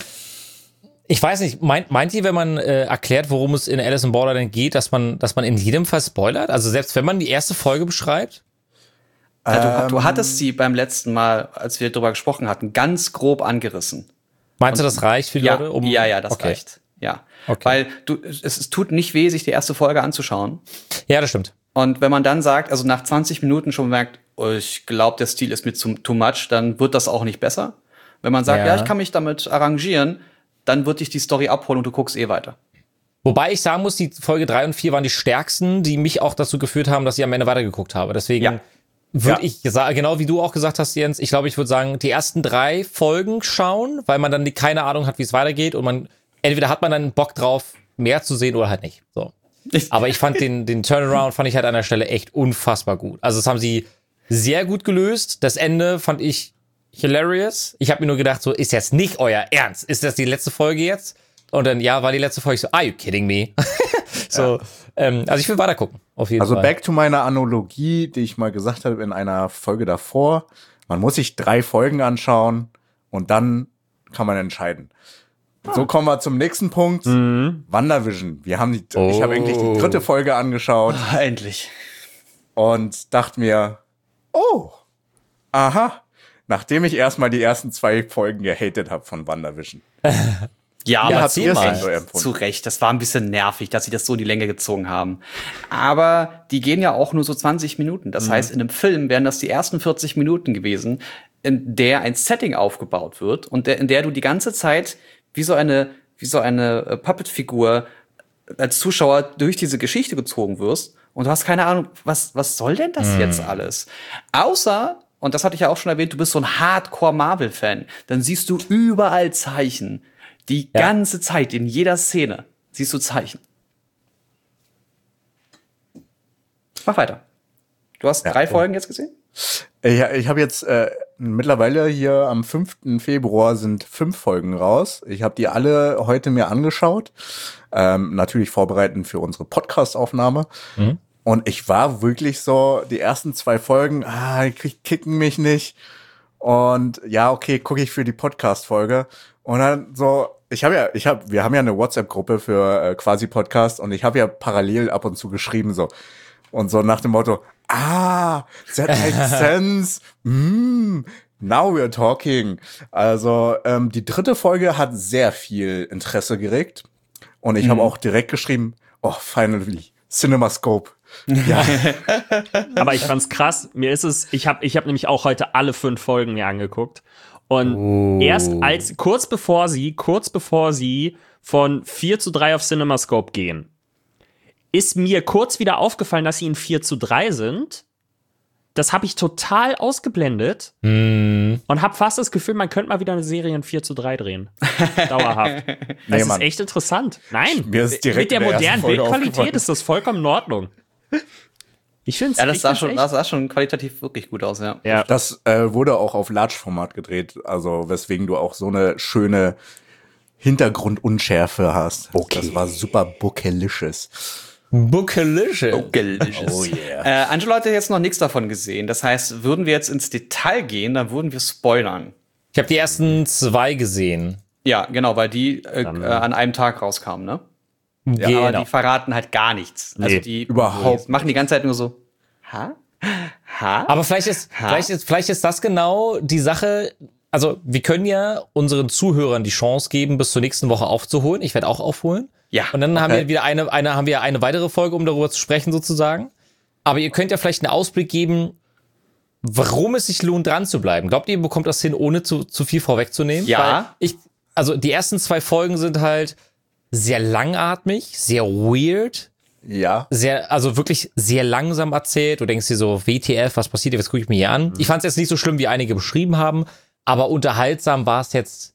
Ich weiß nicht, meint, meint ihr, wenn man äh, erklärt, worum es in Alice in Borderland geht, dass man, dass man in jedem Fall spoilert? Also selbst wenn man die erste Folge beschreibt? Ja, du, du hattest sie beim letzten Mal, als wir darüber gesprochen hatten, ganz grob angerissen. Meinst du, das reicht für die Ja, Leute? Um, ja, ja, das okay. reicht. Ja, Okay. weil du, es, es tut nicht weh, sich die erste Folge anzuschauen. Ja, das stimmt. Und wenn man dann sagt, also nach zwanzig Minuten schon merkt, oh, ich glaube, der Stil ist mir zu, too much, dann wird das auch nicht besser. Wenn man sagt, Ja. ja, ich kann mich damit arrangieren, dann wird dich die Story abholen und du guckst eh weiter. Wobei ich sagen muss, die Folge drei und vier waren die stärksten, die mich auch dazu geführt haben, dass ich am Ende weitergeguckt habe. Deswegen Ja. würde Ja. ich sagen, genau wie du auch gesagt hast, Jens, ich glaube, ich würde sagen, die ersten drei Folgen schauen, weil man dann die, keine Ahnung hat, wie es weitergeht und man, entweder hat man dann Bock drauf, mehr zu sehen oder halt nicht. So. Aber ich fand den, den Turnaround fand ich halt an der Stelle echt unfassbar gut. Also das haben sie sehr gut gelöst. Das Ende fand ich hilarious. Ich habe mir nur gedacht, so, ist jetzt nicht euer Ernst? Ist das die letzte Folge jetzt? Und dann, ja, war die letzte Folge. Ich so, are you kidding me? so, ähm, also ich will weiter gucken, auf jeden Also Fall. back to meiner Analogie, die ich mal gesagt habe in einer Folge davor. Man muss sich drei Folgen anschauen und dann kann man entscheiden. So kommen wir zum nächsten Punkt. WandaVision. Wir haben die, ich habe eigentlich die dritte Folge angeschaut Ah, endlich. und dachte mir, oh, aha, nachdem ich erstmal die ersten zwei Folgen gehatet habe von WandaVision. Ja, Ja, aber erzähl zu, mal. Recht, So empfunden. zu Recht. Das war ein bisschen nervig, dass sie das so in die Länge gezogen haben. Aber die gehen ja auch nur so zwanzig Minuten. Das heißt, in einem Film wären das die ersten vierzig Minuten gewesen, in der ein Setting aufgebaut wird und der, in der du die ganze Zeit wie so eine, wie so eine äh, Puppet-Figur als Zuschauer durch diese Geschichte gezogen wirst und du hast keine Ahnung, was, was soll denn das jetzt alles? Außer, und das hatte ich ja auch schon erwähnt, du bist so ein Hardcore-Marvel-Fan. Dann siehst du überall Zeichen. Die Ja. ganze Zeit, in jeder Szene, siehst du Zeichen. Mach weiter. Du hast Ja, drei ja. Folgen jetzt gesehen? Ich, ich habe jetzt äh, mittlerweile hier am fünften Februar sind fünf Folgen raus. Ich habe die alle heute mir angeschaut. Ähm, natürlich vorbereitend für unsere Podcast-Aufnahme. Mhm. Und ich war wirklich so, die ersten zwei Folgen, ah, die krieg- kicken mich nicht. Und ja, okay, gucke ich für die Podcast-Folge. Und dann so, ich habe ja, ich habe, wir haben ja eine WhatsApp-Gruppe für äh, quasi Podcast und ich habe ja parallel ab und zu geschrieben so. Und so nach dem Motto, ah, that makes sense. Mm, now we're talking. Also ähm, die dritte Folge hat sehr viel Interesse geregt. Und ich habe auch direkt geschrieben, oh, finally, CinemaScope. Ja, Aber ich fand's krass. Mir ist es, ich habe ich hab nämlich auch heute alle fünf Folgen mir angeguckt. Und erst als, kurz bevor sie, kurz bevor sie von vier zu drei auf CinemaScope gehen, ist mir kurz wieder aufgefallen, dass sie in vier zu drei sind. Das habe ich total ausgeblendet Hm. und habe fast das Gefühl, man könnte mal wieder eine Serie in vier zu drei drehen. Dauerhaft. Nee, Das ist Mann. echt interessant. Nein, Mir ist direkt mit der in der ersten modernen Folge Bildqualität aufgefallen. ist das vollkommen in Ordnung. Ich finde es Ja, das sah schon, das sah schon qualitativ wirklich gut aus, ja. Ja. das äh, wurde auch auf Large-Format gedreht, also weswegen du auch so eine schöne Hintergrundunschärfe hast. Okay. Das war super bookelicious. Bookelicious. Oh yeah. Äh, Angelo hat ja jetzt noch nichts davon gesehen. Das heißt, würden wir jetzt ins Detail gehen, dann würden wir spoilern. Ich habe die ersten zwei gesehen. Ja, genau, weil die äh, äh, an einem Tag rauskamen, ne? Ja, Aber genau. die verraten halt gar nichts. Also Nee, die überhaupt die machen die ganze Zeit nur so, ha? Ha? Aber vielleicht ist, Ha? vielleicht ist, vielleicht ist das genau die Sache. Also, wir können ja unseren Zuhörern die Chance geben, bis zur nächsten Woche aufzuholen. Ich werde auch aufholen. Ja, Und dann haben okay. wir wieder eine, eine, haben wir eine weitere Folge, um darüber zu sprechen, sozusagen. Aber ihr könnt ja vielleicht einen Ausblick geben, warum es sich lohnt, dran zu bleiben. Glaubt ihr, ihr bekommt das hin, ohne zu, zu viel vorwegzunehmen? Ja. Weil ich, also, die ersten zwei Folgen sind halt sehr langatmig, sehr weird. Ja. Sehr, also wirklich sehr langsam erzählt. Du denkst dir so, W T F, was passiert hier, was gucke ich mir hier an? Ich fand es jetzt nicht so schlimm, wie einige beschrieben haben, aber unterhaltsam war es jetzt.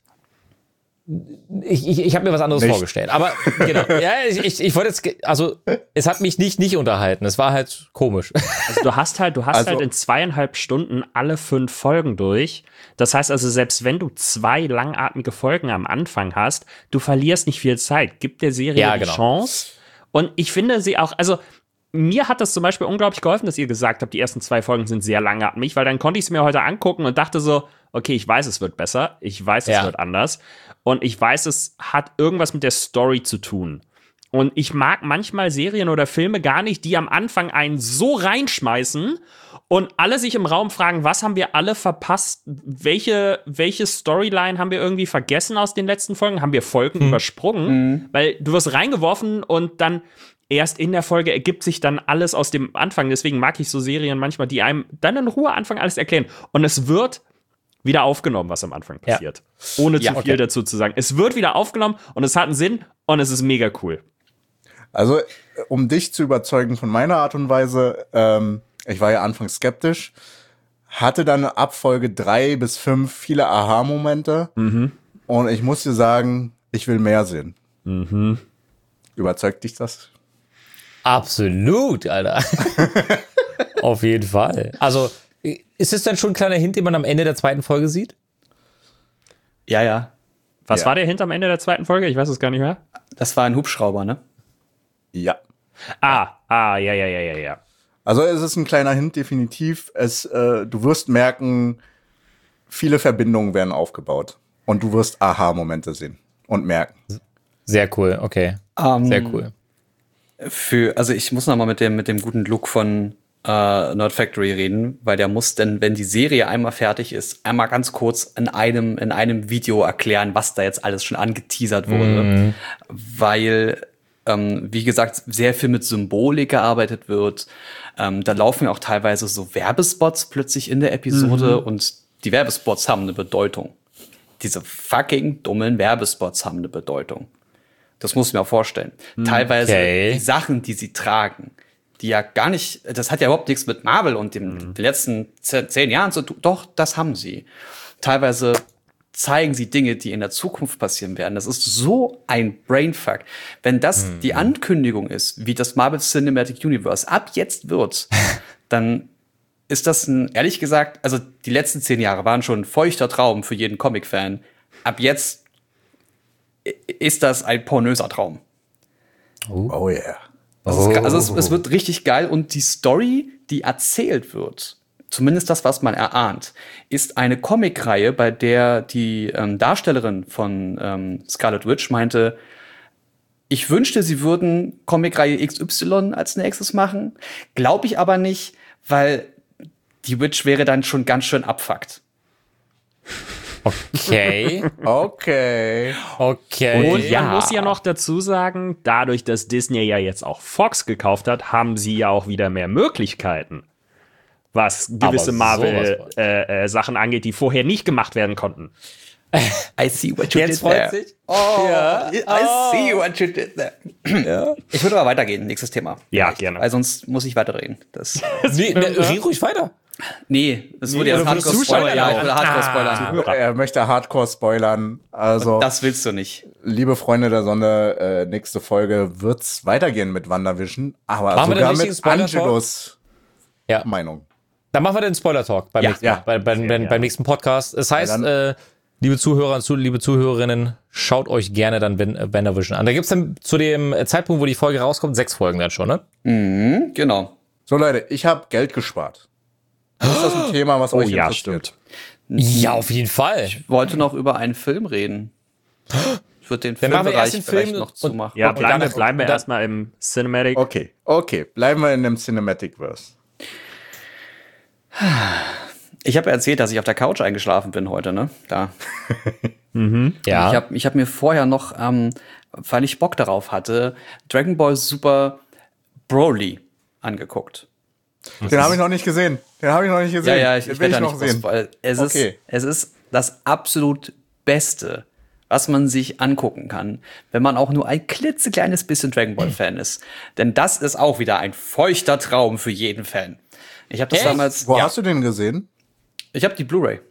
Ich, ich, ich habe mir was anderes Nicht. vorgestellt. Aber genau, ja, ich, ich, ich wollte jetzt, ge- also es hat mich nicht nicht unterhalten. Es war halt komisch. Also du hast halt, du hast Also- halt in zweieinhalb Stunden alle fünf Folgen durch. Das heißt also, selbst wenn du zwei langatmige Folgen am Anfang hast, du verlierst nicht viel Zeit. Gib der Serie Ja, die genau. Chance. Und ich finde sie auch, also mir hat das zum Beispiel unglaublich geholfen, dass ihr gesagt habt, die ersten zwei Folgen sind sehr langatmig, weil dann konnte ich es mir heute angucken und dachte so, okay, ich weiß, es wird besser, ich weiß, es Ja. wird anders und ich weiß, es hat irgendwas mit der Story zu tun. Und ich mag manchmal Serien oder Filme gar nicht, die am Anfang einen so reinschmeißen und alle sich im Raum fragen, was haben wir alle verpasst? Welche, welche Storyline haben wir irgendwie vergessen aus den letzten Folgen? Haben wir Folgen übersprungen? Weil du wirst reingeworfen und dann erst in der Folge ergibt sich dann alles aus dem Anfang. Deswegen mag ich so Serien manchmal, die einem dann in Ruhe anfangen, alles erklären. Und es wird wieder aufgenommen, was am Anfang Ja. passiert. Ohne Ja, zu viel okay. dazu zu sagen. Es wird wieder aufgenommen und es hat einen Sinn und es ist mega cool. Also, äh, um dich zu überzeugen von meiner Art und Weise, ähm, ich war ja anfangs skeptisch, hatte dann ab Folge drei bis fünf viele Aha-Momente und ich muss dir sagen, ich will mehr sehen. Überzeugt dich das? Absolut, Alter. Auf jeden Fall. Also, ist es dann schon ein kleiner Hint, den man am Ende der zweiten Folge sieht? Ja, ja. Was Ja. war der Hint am Ende der zweiten Folge? Ich weiß es gar nicht mehr. Das war ein Hubschrauber, ne? Ja. Ah, ah, ja, ja, ja, ja, ja. Also es ist ein kleiner Hint, definitiv. Es, äh, du wirst merken, viele Verbindungen werden aufgebaut. Und du wirst Aha-Momente sehen und merken. Sehr cool, okay. Ähm, Sehr cool. Für, also ich muss noch mal mit dem, mit dem guten Look von, äh, Nerd Factory reden, weil der muss dann, wenn die Serie einmal fertig ist, einmal ganz kurz in einem, in einem Video erklären, was da jetzt alles schon angeteasert wurde. Mhm. Weil, ähm, wie gesagt, sehr viel mit Symbolik gearbeitet wird. Ähm, da laufen ja auch teilweise so Werbespots plötzlich in der Episode mhm. und die Werbespots haben eine Bedeutung. Diese fucking dummen Werbespots haben eine Bedeutung. Das muss ich mir auch vorstellen. Okay. Teilweise die Sachen, die sie tragen, die ja gar nicht, das hat ja überhaupt nichts mit Marvel und dem, mhm. den letzten zehn Jahren zu tun. Doch, das haben sie. Teilweise zeigen sie Dinge, die in der Zukunft passieren werden. Das ist so ein Brainfuck. Wenn das mhm. die Ankündigung ist, wie das Marvel Cinematic Universe ab jetzt wird, dann ist das ein, ehrlich gesagt, also die letzten zehn Jahre waren schon ein feuchter Traum für jeden Comic-Fan. Ab jetzt ist das ein pornöser Traum. Oh, oh yeah. Also, es, also es, es wird richtig geil und die Story, die erzählt wird, zumindest das, was man erahnt, ist eine Comicreihe, bei der die ähm, Darstellerin von ähm, Scarlet Witch meinte, ich wünschte, sie würden Comicreihe X Y als nächstes machen. Glaube ich aber nicht, weil die Witch wäre dann schon ganz schön abfuckt. Okay. Okay. Okay. Und man muss ja noch dazu sagen, dadurch, dass Disney ja jetzt auch Fox gekauft hat, haben sie ja auch wieder mehr Möglichkeiten, was gewisse Marvel-Sachen äh, äh, angeht, die vorher nicht gemacht werden konnten. I see what you Jetzt did there. freut sich. Oh, Ja. I Oh. see what you did there. Ja. Ich würde aber weitergehen, nächstes Thema. Ja, Vielleicht. gerne. Weil sonst muss ich weiterreden. Das, Nee, ne, red ruhig weiter. nee, es wurde Nee, jetzt also für die Hardcore-Spoiler. Zuschauer Ja, ja ich will auch. Hardcore-Spoilern. Ah. Er möchte Hardcore spoilern. Also, Das willst du nicht. liebe Freunde der Sonne, äh, nächste Folge wird's weitergehen mit WandaVision, aber Machen wir den sogar richtigen mit Spoiler-Talk? Angelos Ja. Meinung. Dann machen wir den Spoiler-Talk beim, Ja. nächsten, Ja. bei, bei, bei, gerne. beim nächsten Podcast. Das heißt, Ja, dann- äh, liebe Zuhörer und zu, liebe Zuhörerinnen, schaut euch gerne dann Wan- WandaVision an. Da gibt's dann zu dem Zeitpunkt, wo die Folge rauskommt, sechs Folgen dann schon, ne? Mhm, genau. So Leute, ich habe Geld gespart. Ist das ein Thema, was Oh euch ja, interessiert? stimmt. Ja, auf jeden Fall. Ich wollte noch über einen Film reden. Ich würde den Dann machen wir erst Filmbereich den vielleicht Film noch und- zumachen. Ja, Okay, bleiben, wir, dann- bleiben wir dann- erstmal im Cinematic. Okay, okay, bleiben wir in dem Cinematic-Verse. Ich habe ja erzählt, dass ich auf der Couch eingeschlafen bin heute, ne? Da. Ja. Ich habe ich hab mir vorher noch, ähm, weil ich Bock darauf hatte, Dragon Ball Super Broly angeguckt. Den habe ich noch nicht gesehen. Den habe ich noch nicht gesehen. Ja, ja, ich, Den ich will werde ich da noch nicht sehen. groß, weil es Okay. ist, es ist das absolut Beste, was man sich angucken kann, wenn man auch nur ein klitzekleines bisschen Dragon Ball Fan ist. Denn das ist auch wieder ein feuchter Traum für jeden Fan. Ich habe das Echt? damals, Wo ja, hast du den gesehen? ich habe die Blu-ray.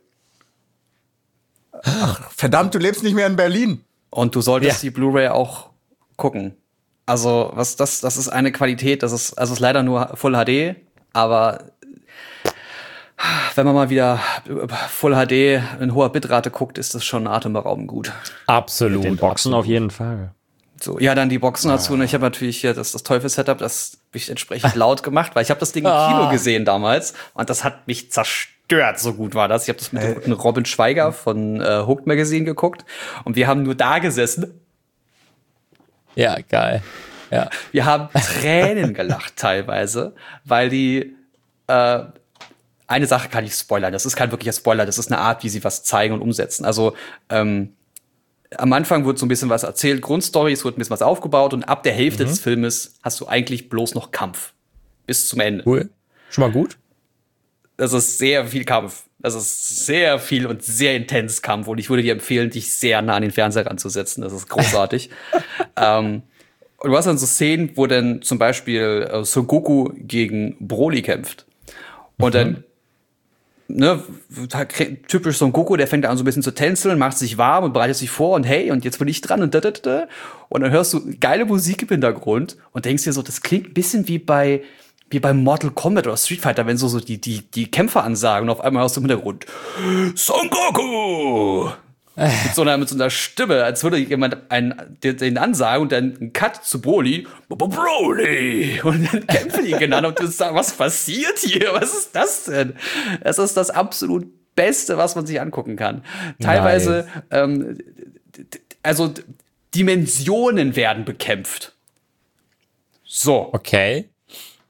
Verdammt, du lebst nicht mehr in Berlin. Und du solltest Ja. die Blu-ray auch gucken. Also, was das, das ist eine Qualität, das ist, also es ist leider nur Full H D, aber wenn man mal wieder Full H D in hoher Bitrate guckt, ist das schon atemberaubend gut. Absolut. Den Boxen auf jeden Fall. So, ja, dann die Boxen dazu. Und ich habe natürlich hier das, das Teufel-Setup, das habe ich entsprechend laut gemacht, weil ich habe das Ding im Kino gesehen damals und das hat mich zerstört, so gut war das. Ich habe das mit dem guten Robin Schweiger von äh, Hooked Magazine geguckt und wir haben nur da gesessen. Ja, geil. Ja. Wir haben Tränen gelacht teilweise, weil die äh, eine Sache kann ich spoilern. Das ist kein wirklicher Spoiler. Das ist eine Art, wie sie was zeigen und umsetzen. Also ähm, am Anfang wird so ein bisschen was erzählt, Grundstory, es wird ein bisschen was aufgebaut und ab der Hälfte des Filmes hast du eigentlich bloß noch Kampf bis zum Ende. Cool. Schon mal gut? Das ist sehr viel Kampf. Das ist sehr viel und sehr intens Kampf. Und ich würde dir empfehlen, dich sehr nah an den Fernseher ranzusetzen. Das ist großartig. ähm, und du hast dann so Szenen, wo dann zum Beispiel äh, Son Goku gegen Broly kämpft. Und dann, ne, typisch Son Goku, der fängt an so ein bisschen zu tänzeln, macht sich warm und bereitet sich vor und hey, und jetzt bin ich dran und da, da, da. Und dann hörst du geile Musik im Hintergrund und denkst dir so, das klingt ein bisschen wie bei wie bei Mortal Kombat oder Street Fighter, wenn so, so die, die, die Kämpfer ansagen und auf einmal hörst du im Hintergrund Son Goku! mit, so einer, mit so einer Stimme, als würde jemand einen, den, den ansagen und dann einen Cut zu Broly. Broly! Und dann kämpfen die gegeneinander und du sagst, was passiert hier? Was ist das denn? Das ist das absolut Beste, was man sich angucken kann. Teilweise, nice. ähm, also Dimensionen werden bekämpft. So. Okay.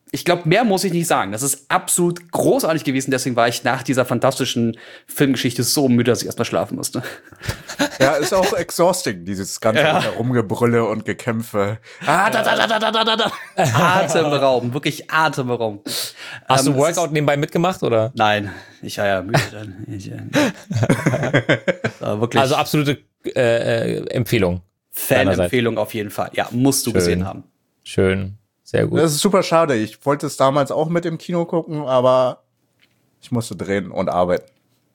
ich glaube, mehr muss ich nicht sagen. Das ist absolut großartig gewesen. Deswegen war ich nach dieser fantastischen Filmgeschichte so müde, dass ich erstmal schlafen musste. Ja, ist auch exhausting, dieses ganze Ja. Herumgebrülle und Gekämpfe. Ah, da, da, da, da, da, da, da. Atemberaubend, wirklich atemberaubend. Hast Ähm, du Workout nebenbei mitgemacht, oder? Nein, ich war ja müde dann. Ich, äh, war wirklich Also absolute äh, äh, Empfehlung. Fan-Empfehlung auf jeden Fall. Ja, musst du Schön. gesehen haben. Schön. Sehr gut. Das ist super schade. Ich wollte es damals auch mit im Kino gucken, aber ich musste drehen und arbeiten.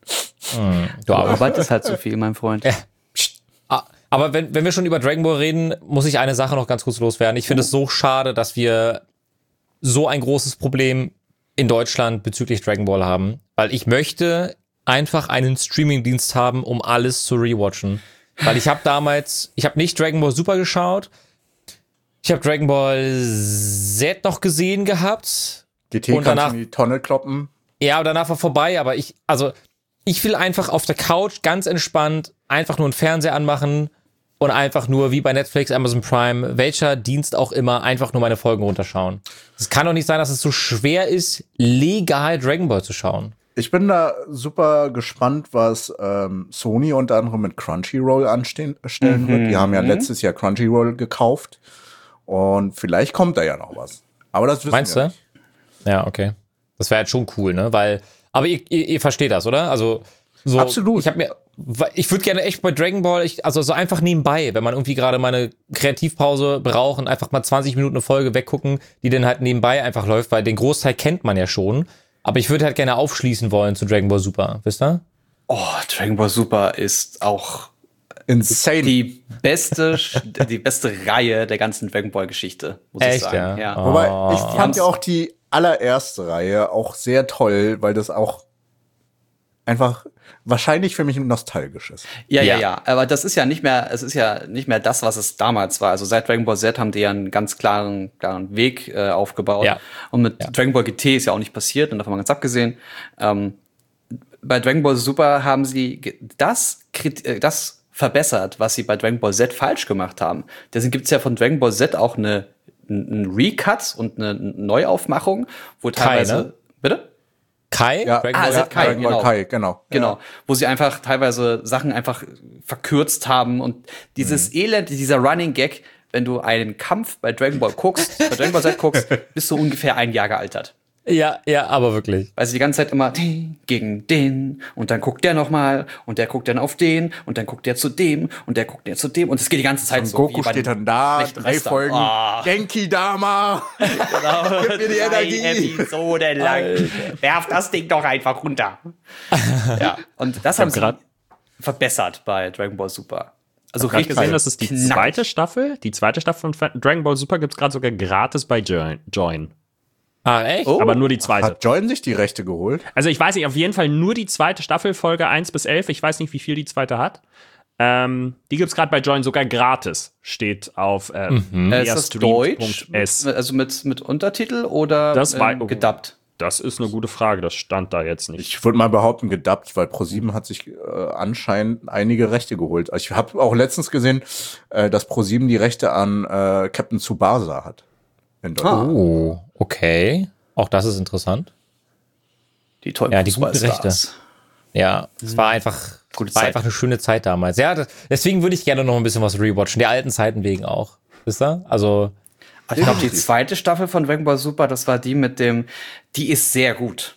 Du aber, Arbeit ist halt so viel, mein Freund. Ah, aber wenn, wenn wir schon über Dragon Ball reden, muss ich eine Sache noch ganz kurz loswerden. Ich finde es so schade, dass wir so ein großes Problem in Deutschland bezüglich Dragon Ball haben. Weil ich möchte einfach einen Streamingdienst haben, um alles zu rewatchen. Weil ich habe damals, ich habe nicht Dragon Ball Super geschaut. Ich habe Dragon Ball Z noch gesehen gehabt. G T Und kannst danach- du in die Tonne kloppen. Ja, und danach war vorbei, aber ich, also, ich will einfach auf der Couch ganz entspannt einfach nur einen Fernseher anmachen und einfach nur wie bei Netflix, Amazon Prime, welcher Dienst auch immer, einfach nur meine Folgen runterschauen. Es kann doch nicht sein, dass es so schwer ist, legal Dragon Ball zu schauen. Ich bin da super gespannt, was ähm, Sony unter anderem mit Crunchyroll anstellen stellen wird. Die haben ja letztes Jahr Crunchyroll gekauft. Und vielleicht kommt da ja noch was. Aber das wissen Meinst wir du? nicht. Ja, okay. Das wäre halt schon cool, ne? Weil, aber ihr, ihr, ihr versteht das, oder? Also, so. Absolut. Ich habe mir, ich würde gerne echt bei Dragon Ball, ich, also so einfach nebenbei, wenn man irgendwie gerade mal eine Kreativpause braucht und einfach mal zwanzig Minuten eine Folge weggucken, die dann halt nebenbei einfach läuft, weil den Großteil kennt man ja schon. Aber ich würde halt gerne aufschließen wollen zu Dragon Ball Super, wisst ihr? Oh, Dragon Ball Super ist auch Insane. die beste, die beste Reihe der ganzen Dragon Ball Geschichte, muss ich Echt, sagen. ja? Ja. Oh. Wobei, ich Die fand ja auch die allererste Reihe auch sehr toll, weil das auch einfach wahrscheinlich für mich nostalgisch ist. Ja, ja, Ja. ja. Aber das ist ja nicht mehr, es ist ja nicht mehr das, was es damals war. Also seit Dragon Ball Z haben die ja einen ganz klaren, klaren Weg äh, aufgebaut. Ja. Und mit Dragon Ball G T ist ja auch nicht passiert, und davon mal ganz abgesehen. Ähm, bei Dragon Ball Super haben sie ge- das, krit- äh, das verbessert, was sie bei Dragon Ball Z falsch gemacht haben. Deswegen gibt's ja von Dragon Ball Z auch eine, einen Recut und eine Neuaufmachung, wo teilweise. ne? Bitte? Kai? Ja, Dragon Ah, Ball ja, Z? Kai, Dragon Ball genau. Kai, genau. Genau, wo sie einfach teilweise Sachen einfach verkürzt haben und dieses Elend, dieser Running Gag, wenn du einen Kampf bei Dragon Ball guckst, bei Dragon Ball Z guckst, bist du ungefähr ein Jahr gealtert. Ja, ja, aber wirklich. Weil sie die ganze Zeit immer den gegen den und dann guckt der noch mal und der guckt dann auf den und dann guckt der zu dem und der guckt der zu dem und es geht die ganze Zeit Und so. Goku wie bei steht den dann da, schlechten drei Western. Folgen. Ah. Genki Dama. Genau. Gib mir die Energie. Episoden lang. Werf das Ding doch einfach runter. Ja, und das haben sie grad- verbessert bei Dragon Ball Super. Also Ich habe richtig gesehen, das ist die knackig. zweite Staffel. Die zweite Staffel von Dragon Ball Super gibt's gerade sogar gratis bei Join. Join. Ah, echt? Oh. Aber nur die zweite. Hat Join sich die Rechte geholt? Also ich weiß nicht, auf jeden Fall nur die zweite Staffel, Folge eins bis elf. Ich weiß nicht, wie viel die zweite hat. Ähm, die gibt's gerade bei Join sogar gratis. Steht auf äh, Äh, ist das Deutsch? S. Also mit, mit Untertitel oder Das war- ähm, gedubbt? Das ist eine gute Frage, das stand da jetzt nicht. Ich würde mal behaupten, gedubbt, weil ProSieben hat sich äh, anscheinend einige Rechte geholt. Ich habe auch letztens gesehen, äh, dass ProSieben die Rechte an äh, Captain Tsubasa hat. In Deutschland. Oh, okay. Auch das ist interessant. Die tollen Ja, die guten Fußballstars. Ja, es war einfach, Gute war Zeit. einfach eine schöne Zeit damals. Ja, das, deswegen würde ich gerne noch ein bisschen was rewatchen. Die alten Zeiten wegen auch. Wisst ihr? Also, Aber ich glaube, die zweite Staffel von Dragon Ball Super, das war die mit dem, die ist sehr gut.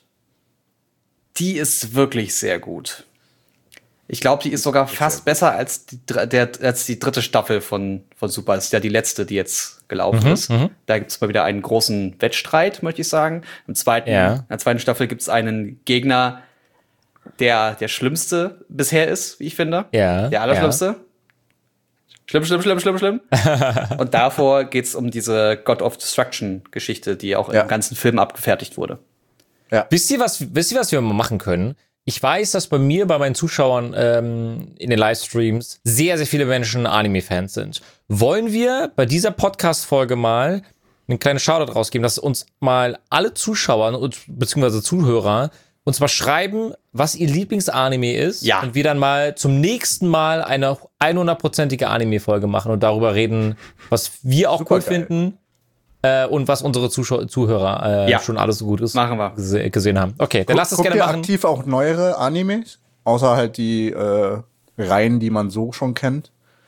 Die ist wirklich sehr gut. Ich glaube, die ist sogar fast besser als die, dr- der, als die dritte Staffel von, von Super. Das ist ja die letzte, die jetzt gelaufen ist. Da gibt es mal wieder einen großen Wettstreit, möchte ich sagen. Im zweiten, Ja. In der zweiten Staffel gibt es einen Gegner, der der schlimmste bisher ist, wie ich finde. Ja, Der allerschlimmste. Schlimm, schlimm, schlimm, schlimm, schlimm. Und davor geht's um diese God of Destruction-Geschichte, die auch Ja. im ganzen Film abgefertigt wurde. wisst ihr, was, wisst ihr, was wir mal machen können? Ich weiß, dass bei mir, bei meinen Zuschauern ähm, in den Livestreams sehr, sehr viele Menschen Anime-Fans sind. Wollen wir bei dieser Podcast-Folge mal einen kleinen Shoutout rausgeben, dass uns mal alle Zuschauer und beziehungsweise Zuhörer uns mal schreiben, was ihr Lieblingsanime ist. Ja. Und wir dann mal zum nächsten Mal eine hundertprozentige Anime-Folge machen und darüber reden, was wir auch cool Supergeil. finden. äh, und was unsere Zuschau- Zuhörer äh, Ja. schon alles so gut ist. Machen wir. gese- gesehen haben. Okay, dann lass es Guckt gerne ihr machen. aktiv auch neuere Animes? Außer halt die äh, Reihen, die man so schon kennt?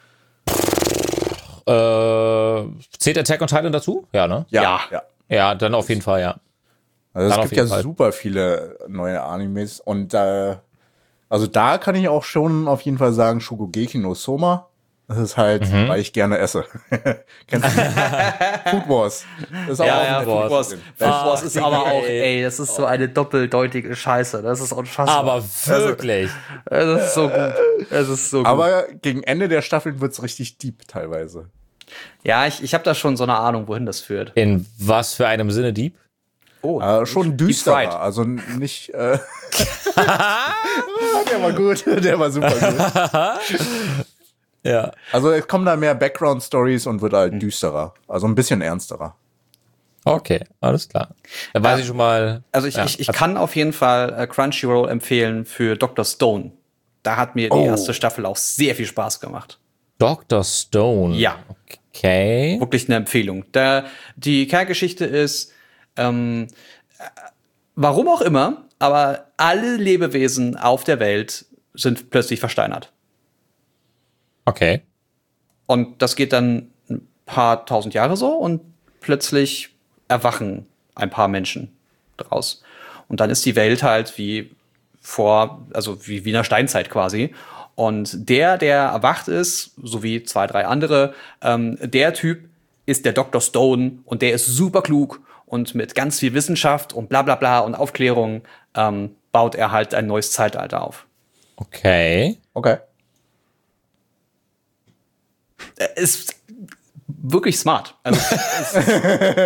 Äh, zählt Attack on Titan dazu? Ja, ne? Ja. ja. Ja, dann auf jeden Fall, ja. Also Dann es auf gibt ja jeden Fall. super viele neue Animes und äh, also da kann ich auch schon auf jeden Fall sagen, Shokugeki no Soma. Das ist halt, Mhm. weil ich gerne esse. Kennst du? Food Wars. Das ist auch Ja, auf ja, dem Food Wars. Netflix. Food Wars ist aber auch, ey. ey, das ist so eine doppeldeutige Scheiße. Das ist unfassbar. Aber wirklich. Es ist so gut. Es ist so gut. Aber gegen Ende der Staffeln wird's richtig deep teilweise. Ja, ich, ich habe da schon so eine Ahnung, wohin das führt. In was für einem Sinne Dieb? Oh, Äh, schon Deep düsterer, Fried. also nicht. Äh der war gut, der war super gut. Ja. Also es kommen da mehr Background-Stories und wird halt düsterer, also ein bisschen ernsterer. Okay, alles klar. Dann weiß ich schon mal. Also ich, ja, ich, ich kann auf jeden Fall äh, Crunchyroll empfehlen für Doktor Stone. Da hat mir die Oh. erste Staffel auch sehr viel Spaß gemacht. Doktor Stone. Ja. Okay. Wirklich eine Empfehlung. Da, die Kerngeschichte ist, ähm, äh, warum auch immer, aber alle Lebewesen auf der Welt sind plötzlich versteinert. Okay. Und das geht dann ein paar tausend Jahre so und plötzlich erwachen ein paar Menschen draus. Und dann ist die Welt halt wie vor, also wie, wie in der Steinzeit quasi. Und der, der erwacht ist, sowie zwei, drei andere, ähm, der Typ ist der Doktor Stone und der ist super klug und mit ganz viel Wissenschaft und bla bla bla und Aufklärung ähm, baut er halt ein neues Zeitalter auf. Okay. Okay. Er ist wirklich smart. Also, es ist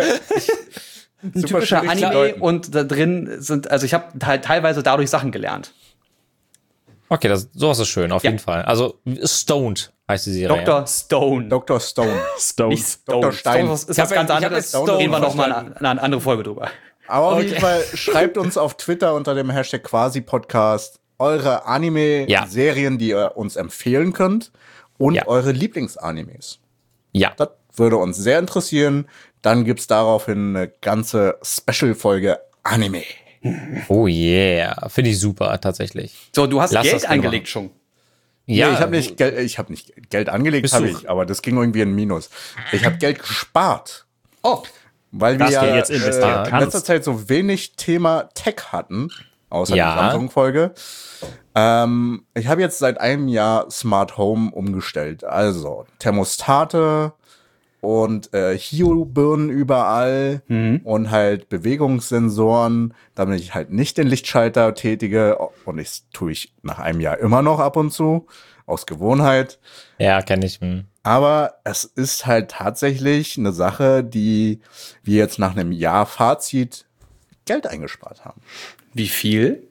ein Super typischer schwierig zu Anime deuten. und da drin sind, also ich habe halt teilweise dadurch Sachen gelernt. Okay, das, sowas ist schön, auf Ja. jeden Fall. Also, Stoned heißt die Serie. Doktor Stone. Doktor Stone. Stone. Nicht Stone. Doktor Stein. Stone ist Ich was hab- ganz ich hab anderes. jetzt Stone Reden wir noch mal verstanden. eine, eine andere Folge drüber. Aber auf Okay. jeden Fall schreibt uns auf Twitter unter dem Hashtag Quasi-Podcast eure Anime-Serien, die ihr uns empfehlen könnt und Ja. eure Lieblingsanimes. Ja. Das würde uns sehr interessieren. Dann gibt's daraufhin eine ganze Special-Folge Anime. Oh yeah. Finde ich super, tatsächlich. So, du hast Lass das Geld gerne eingelegt schon. Ja, Ja, ich habe nicht, Geld, ich hab nicht Geld angelegt, Bist habe du- ich, aber das ging irgendwie in Minus. Ich habe Geld gespart. Oh, Weil wir Das du ja jetzt investieren äh, in kannst. letzter Zeit so wenig Thema Tech hatten, außer Ja. der Samsung-Folge. Ähm, ich habe jetzt seit einem Jahr Smart Home umgestellt. Also Thermostate und äh, Hue-Birnen überall und halt Bewegungssensoren, damit ich halt nicht den Lichtschalter tätige. Und das tue ich nach einem Jahr immer noch ab und zu, aus Gewohnheit. Ja, kenne ich. Hm. Aber es ist halt tatsächlich eine Sache, die wir jetzt nach einem Jahr Fazit Geld eingespart haben. wie viel?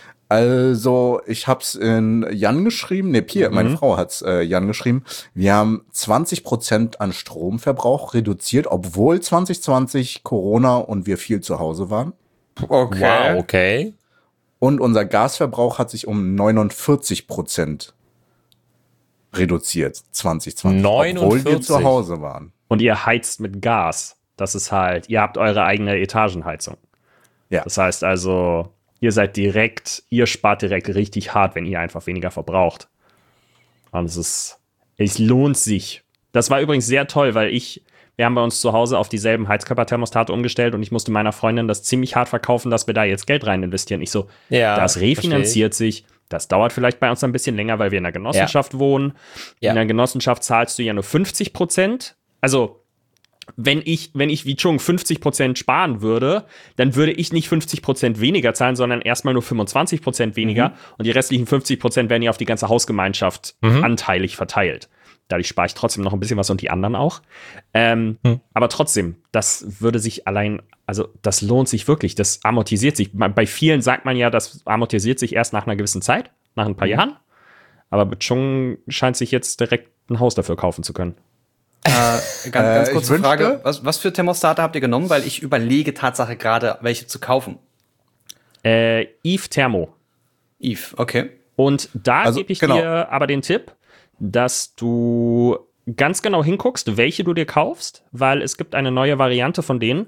Also, ich hab's in Jan geschrieben, ne, Pia, meine Frau hat's äh, Jan geschrieben. Wir haben zwanzig Prozent an Stromverbrauch reduziert, obwohl zwanzig zwanzig Corona und wir viel zu Hause waren. Okay. Wow, okay. Und unser Gasverbrauch hat sich um neunundvierzig Prozent reduziert, zwanzig zwanzig, obwohl wir neunundvierzig. zu Hause waren. Und ihr heizt mit Gas. Das ist halt, ihr habt eure eigene Etagenheizung. Ja. Das heißt also, ihr seid direkt, ihr spart direkt richtig hart, wenn ihr einfach weniger verbraucht. Und es ist, es lohnt sich. Das war übrigens sehr toll, weil ich, wir haben bei uns zu Hause auf dieselben Heizkörperthermostate umgestellt und ich musste meiner Freundin das ziemlich hart verkaufen, dass wir da jetzt Geld rein investieren. Ich so, Ja, das refinanziert sich. Das dauert vielleicht bei uns ein bisschen länger, weil wir in einer Genossenschaft wohnen. Ja. In der Genossenschaft zahlst du ja nur fünfzig Prozent. Also, wenn ich, wenn ich wie Chung fünfzig Prozent sparen würde, dann würde ich nicht fünfzig Prozent weniger zahlen, sondern erstmal nur fünfundzwanzig Prozent weniger. Mhm. Und die restlichen fünfzig Prozent werden ja auf die ganze Hausgemeinschaft Mhm. anteilig verteilt. Dadurch spare ich trotzdem noch ein bisschen was und die anderen auch. Ähm, Mhm. Aber trotzdem, das würde sich allein, also das lohnt sich wirklich, das amortisiert sich. Bei vielen sagt man ja, das amortisiert sich erst nach einer gewissen Zeit, nach ein paar Mhm. Jahren. Aber mit Chung scheint sich jetzt direkt ein Haus dafür kaufen zu können. Äh, ganz, ganz Äh, kurze ich Frage. wünschte- Was, was für Thermostate habt ihr genommen? Weil ich überlege Tatsache gerade, welche zu kaufen. Äh, Eve Thermo. Eve, okay. Und da Also, gebe ich genau. dir aber den Tipp, dass du ganz genau hinguckst, welche du dir kaufst, weil es gibt eine neue Variante von denen.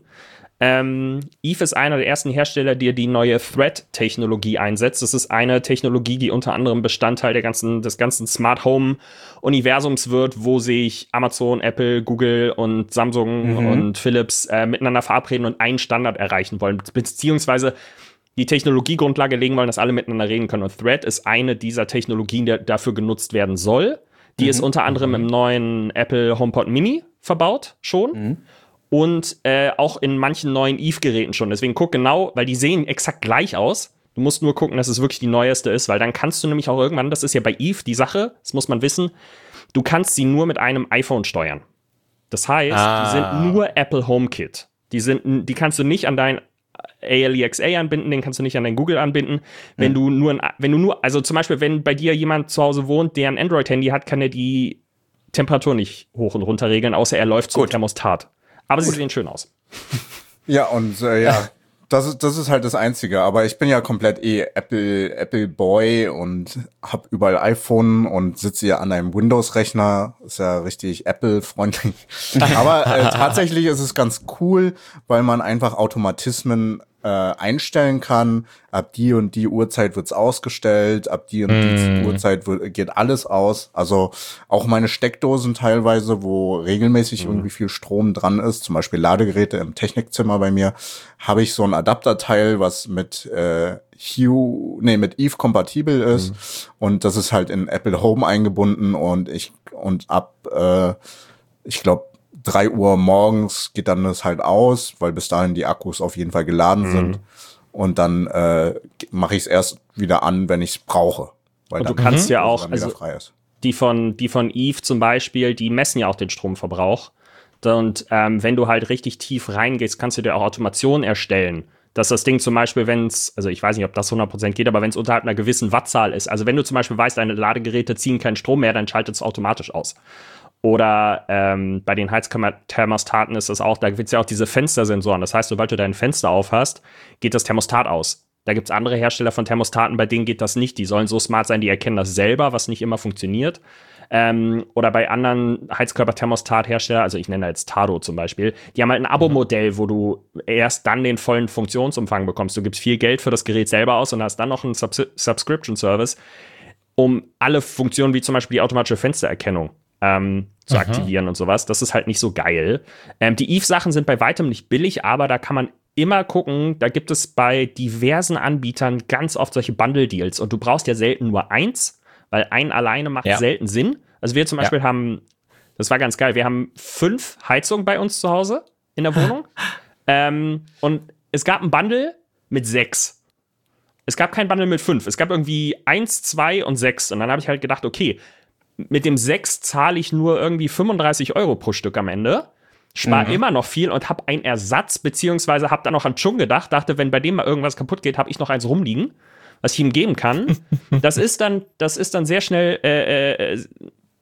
Ähm, Eve ist einer der ersten Hersteller, die die neue Thread-Technologie einsetzt. Das ist eine Technologie, die unter anderem Bestandteil der ganzen, des ganzen Smart Home-Universums wird, wo sich Amazon, Apple, Google und Samsung mhm. und Philips äh, miteinander verabreden und einen Standard erreichen wollen, beziehungsweise die Technologiegrundlage legen wollen, dass alle miteinander reden können. Und Thread ist eine dieser Technologien, die dafür genutzt werden soll. Die mhm. ist unter anderem mhm. im neuen Apple HomePod Mini verbaut schon. Mhm. Und äh, auch in manchen neuen Eve-Geräten schon. Deswegen guck genau, weil die sehen exakt gleich aus. Du musst nur gucken, dass es wirklich die neueste ist, weil dann kannst du nämlich auch irgendwann, das ist ja bei Eve die Sache, das muss man wissen, du kannst sie nur mit einem iPhone steuern. Das heißt, ah. die sind nur Apple HomeKit. Die, sind, die kannst du nicht an dein Alexa anbinden, den kannst du nicht an dein Google anbinden. Wenn mhm. du nur, ein, wenn du nur, also zum Beispiel, wenn bei dir jemand zu Hause wohnt, der ein Android-Handy hat, kann er die Temperatur nicht hoch und runter regeln, außer er läuft zum Thermostat. Aber sie sehen schön aus. Ja, und äh, ja, das ist, das ist halt das Einzige. Aber ich bin ja komplett eh Apple, Apple Boy und hab überall iPhone und sitze hier an einem Windows-Rechner. Ist ja richtig Apple-freundlich. Aber äh, tatsächlich ist es ganz cool, weil man einfach Automatismen äh, einstellen kann. Ab die und die Uhrzeit wird's ausgestellt, ab die und die mm. Uhrzeit wird, geht alles aus. Also auch meine Steckdosen teilweise, wo regelmäßig mm. irgendwie viel Strom dran ist, zum Beispiel Ladegeräte im Technikzimmer bei mir, habe ich so ein Adapterteil, was mit äh, Hue, nee, mit Eve kompatibel ist. Mm. Und das ist halt in Apple Home eingebunden und ich und ab äh, ich glaube drei Uhr morgens geht dann das halt aus, weil bis dahin die Akkus auf jeden Fall geladen mhm. sind. Und dann äh, mache ich es erst wieder an, wenn ich es brauche. Weil und dann du kannst ja auch, also frei ist. Die von die von Eve zum Beispiel, die messen ja auch den Stromverbrauch. Und ähm, wenn du halt richtig tief reingehst, kannst du dir auch Automation erstellen. Dass das Ding zum Beispiel, wenn es, also ich weiß nicht, ob das hundert Prozent geht, aber wenn es unterhalb einer gewissen Wattzahl ist, also wenn du zum Beispiel weißt, deine Ladegeräte ziehen keinen Strom mehr, dann schaltet es automatisch aus. Oder ähm, bei den Heizkammer-Thermostaten ist das auch, da gibt es ja auch diese Fenstersensoren. Das heißt, sobald du dein Fenster auf hast, geht das Thermostat aus. Da gibt es andere Hersteller von Thermostaten, bei denen geht das nicht. Die sollen so smart sein, die erkennen das selber, was nicht immer funktioniert. Ähm, oder bei anderen Heizkörper-Thermostat-Herstellern, also ich nenne da jetzt Tado zum Beispiel, die haben halt ein Abo-Modell, wo du erst dann den vollen Funktionsumfang bekommst. Du gibst viel Geld für das Gerät selber aus und hast dann noch einen Subs- Subscription-Service, um alle Funktionen wie zum Beispiel die automatische Fenstererkennung Ähm, zu Aha. aktivieren und sowas. Das ist halt nicht so geil. Ähm, die Eve-Sachen sind bei weitem nicht billig, aber da kann man immer gucken, da gibt es bei diversen Anbietern ganz oft solche Bundle-Deals und du brauchst ja selten nur eins, weil ein alleine macht ja. selten Sinn. Also wir zum Beispiel ja. haben, das war ganz geil, wir haben fünf Heizungen bei uns zu Hause in der Wohnung ähm, und es gab ein Bundle mit sechs. Es gab kein Bundle mit fünf. Es gab irgendwie eins, zwei und sechs und dann habe ich halt gedacht, okay, mit dem sechs zahle ich nur irgendwie fünfunddreißig Euro pro Stück am Ende, spare mhm. immer noch viel und habe einen Ersatz, beziehungsweise habe dann noch an Chung gedacht, dachte, wenn bei dem mal irgendwas kaputt geht, habe ich noch eins rumliegen, was ich ihm geben kann. das ist dann, das ist dann sehr schnell äh, äh,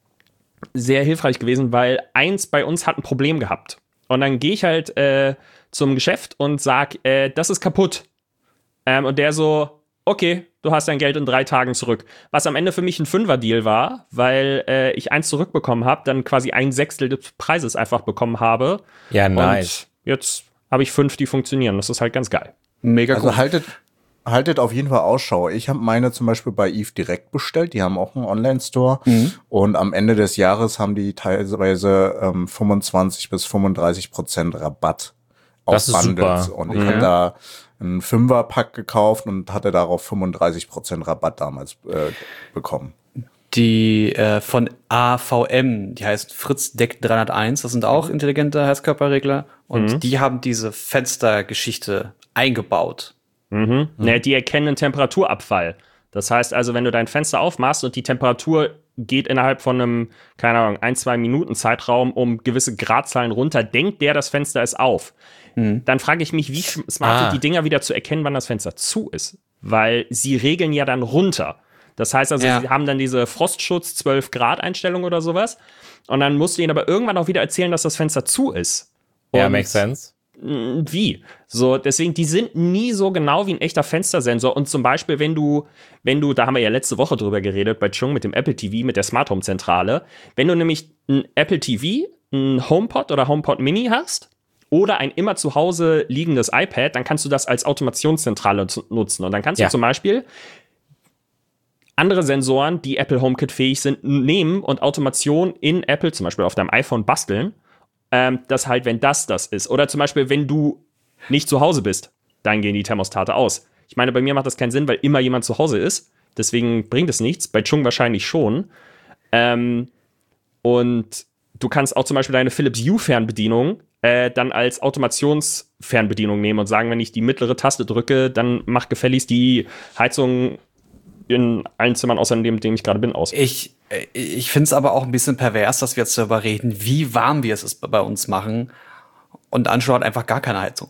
sehr hilfreich gewesen, weil eins bei uns hat ein Problem gehabt. Und dann gehe ich halt äh, zum Geschäft und sag, äh, das ist kaputt. Ähm, und der so, okay, du hast dein Geld in drei Tagen zurück. Was am Ende für mich ein Fünfer-Deal war, weil äh, ich eins zurückbekommen habe, dann quasi ein Sechstel des Preises einfach bekommen habe. Ja, nice. Und jetzt habe ich fünf, die funktionieren. Das ist halt ganz geil. Mega also cool. haltet, haltet auf jeden Fall Ausschau. Ich habe meine zum Beispiel bei Eve direkt bestellt. Die haben auch einen Online-Store. Mhm. Und am Ende des Jahres haben die teilweise ähm, fünfundzwanzig bis fünfunddreißig Prozent Rabatt auf das ist Bundles. Super. Und ich mhm. habe da einen Fünfer-Pack gekauft und hatte darauf fünfunddreißig Prozent Rabatt damals äh, bekommen. Die äh, von A V M, die heißt Fritz Deck dreihunderteins, das sind auch intelligente Heizkörperregler und mhm. die haben diese Fenstergeschichte eingebaut. Mhm. Mhm. Ne, die erkennen Temperaturabfall. Das heißt also, wenn du dein Fenster aufmachst und die Temperatur geht innerhalb von einem, keine Ahnung, ein, zwei Minuten Zeitraum um gewisse Gradzahlen runter, denkt der, das Fenster ist auf. Mhm. Dann frage ich mich, wie smart ah. sind die Dinger wieder zu erkennen, wann das Fenster zu ist? Weil sie regeln ja dann runter. Das heißt also, ja. sie haben dann diese Frostschutz zwölf Grad Einstellung oder sowas. Und dann musst du ihnen aber irgendwann auch wieder erzählen, dass das Fenster zu ist. Ja, yeah, makes sense. wie? So, deswegen, die sind nie so genau wie ein echter Fenstersensor. Und zum Beispiel, wenn du, wenn du, da haben wir ja letzte Woche drüber geredet, bei Chung mit dem Apple T V, mit der Smart Home Zentrale, wenn du nämlich ein Apple T V, ein HomePod oder HomePod Mini hast oder ein immer zu Hause liegendes iPad, dann kannst du das als Automationszentrale zu- nutzen. Und dann kannst Ja. du zum Beispiel andere Sensoren, die Apple HomeKit fähig sind, nehmen und Automation in Apple, zum Beispiel auf deinem iPhone, basteln. Ähm, dass halt, wenn das das ist. Oder zum Beispiel, wenn du nicht zu Hause bist, dann gehen die Thermostate aus. Ich meine, bei mir macht das keinen Sinn, weil immer jemand zu Hause ist. Deswegen bringt es nichts. Bei Chung wahrscheinlich schon. Ähm, und du kannst auch zum Beispiel deine Philips Hue-Fernbedienung äh, dann als Automationsfernbedienung nehmen und sagen, wenn ich die mittlere Taste drücke, dann macht gefälligst die Heizung in allen Zimmern außer dem, in dem ich gerade bin, aus. Ich, ich finde es aber auch ein bisschen pervers, dass wir jetzt darüber reden, wie warm wir es bei uns machen. Und Anschau hat einfach gar keine Heizung.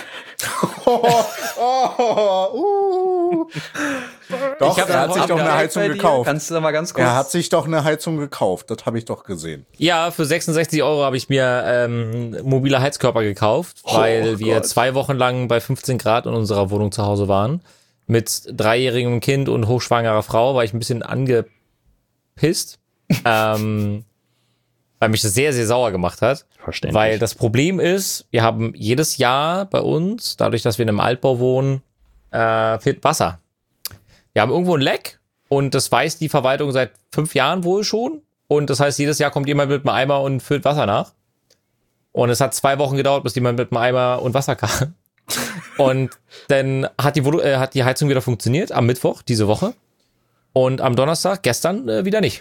oh, oh, uh. Doch, Ich hab er hat sich heute doch eine wieder Heizung Bei dir? gekauft. Kannst du da mal ganz kurz. Er hat sich doch eine Heizung gekauft. Das habe ich doch gesehen. Ja, für sechsundsechzig Euro habe ich mir ähm, mobile Heizkörper gekauft, weil Oh wir Gott. zwei Wochen lang bei fünfzehn Grad in unserer Wohnung zu Hause waren. Mit dreijährigem Kind und hochschwangerer Frau war ich ein bisschen angepisst, ähm, weil mich das sehr, sehr sauer gemacht hat. Verständlich. Weil das Problem ist, wir haben jedes Jahr bei uns, dadurch, dass wir in einem Altbau wohnen, äh, fehlt Wasser. Wir haben irgendwo ein Leck und das weiß die Verwaltung seit fünf Jahren wohl schon. Und das heißt, jedes Jahr kommt jemand mit einem Eimer und füllt Wasser nach. Und es hat zwei Wochen gedauert, bis jemand mit einem Eimer und Wasser kam. Und dann hat die, Wohnung- äh, hat die Heizung wieder funktioniert, am Mittwoch diese Woche. Und am Donnerstag, gestern, äh, wieder nicht.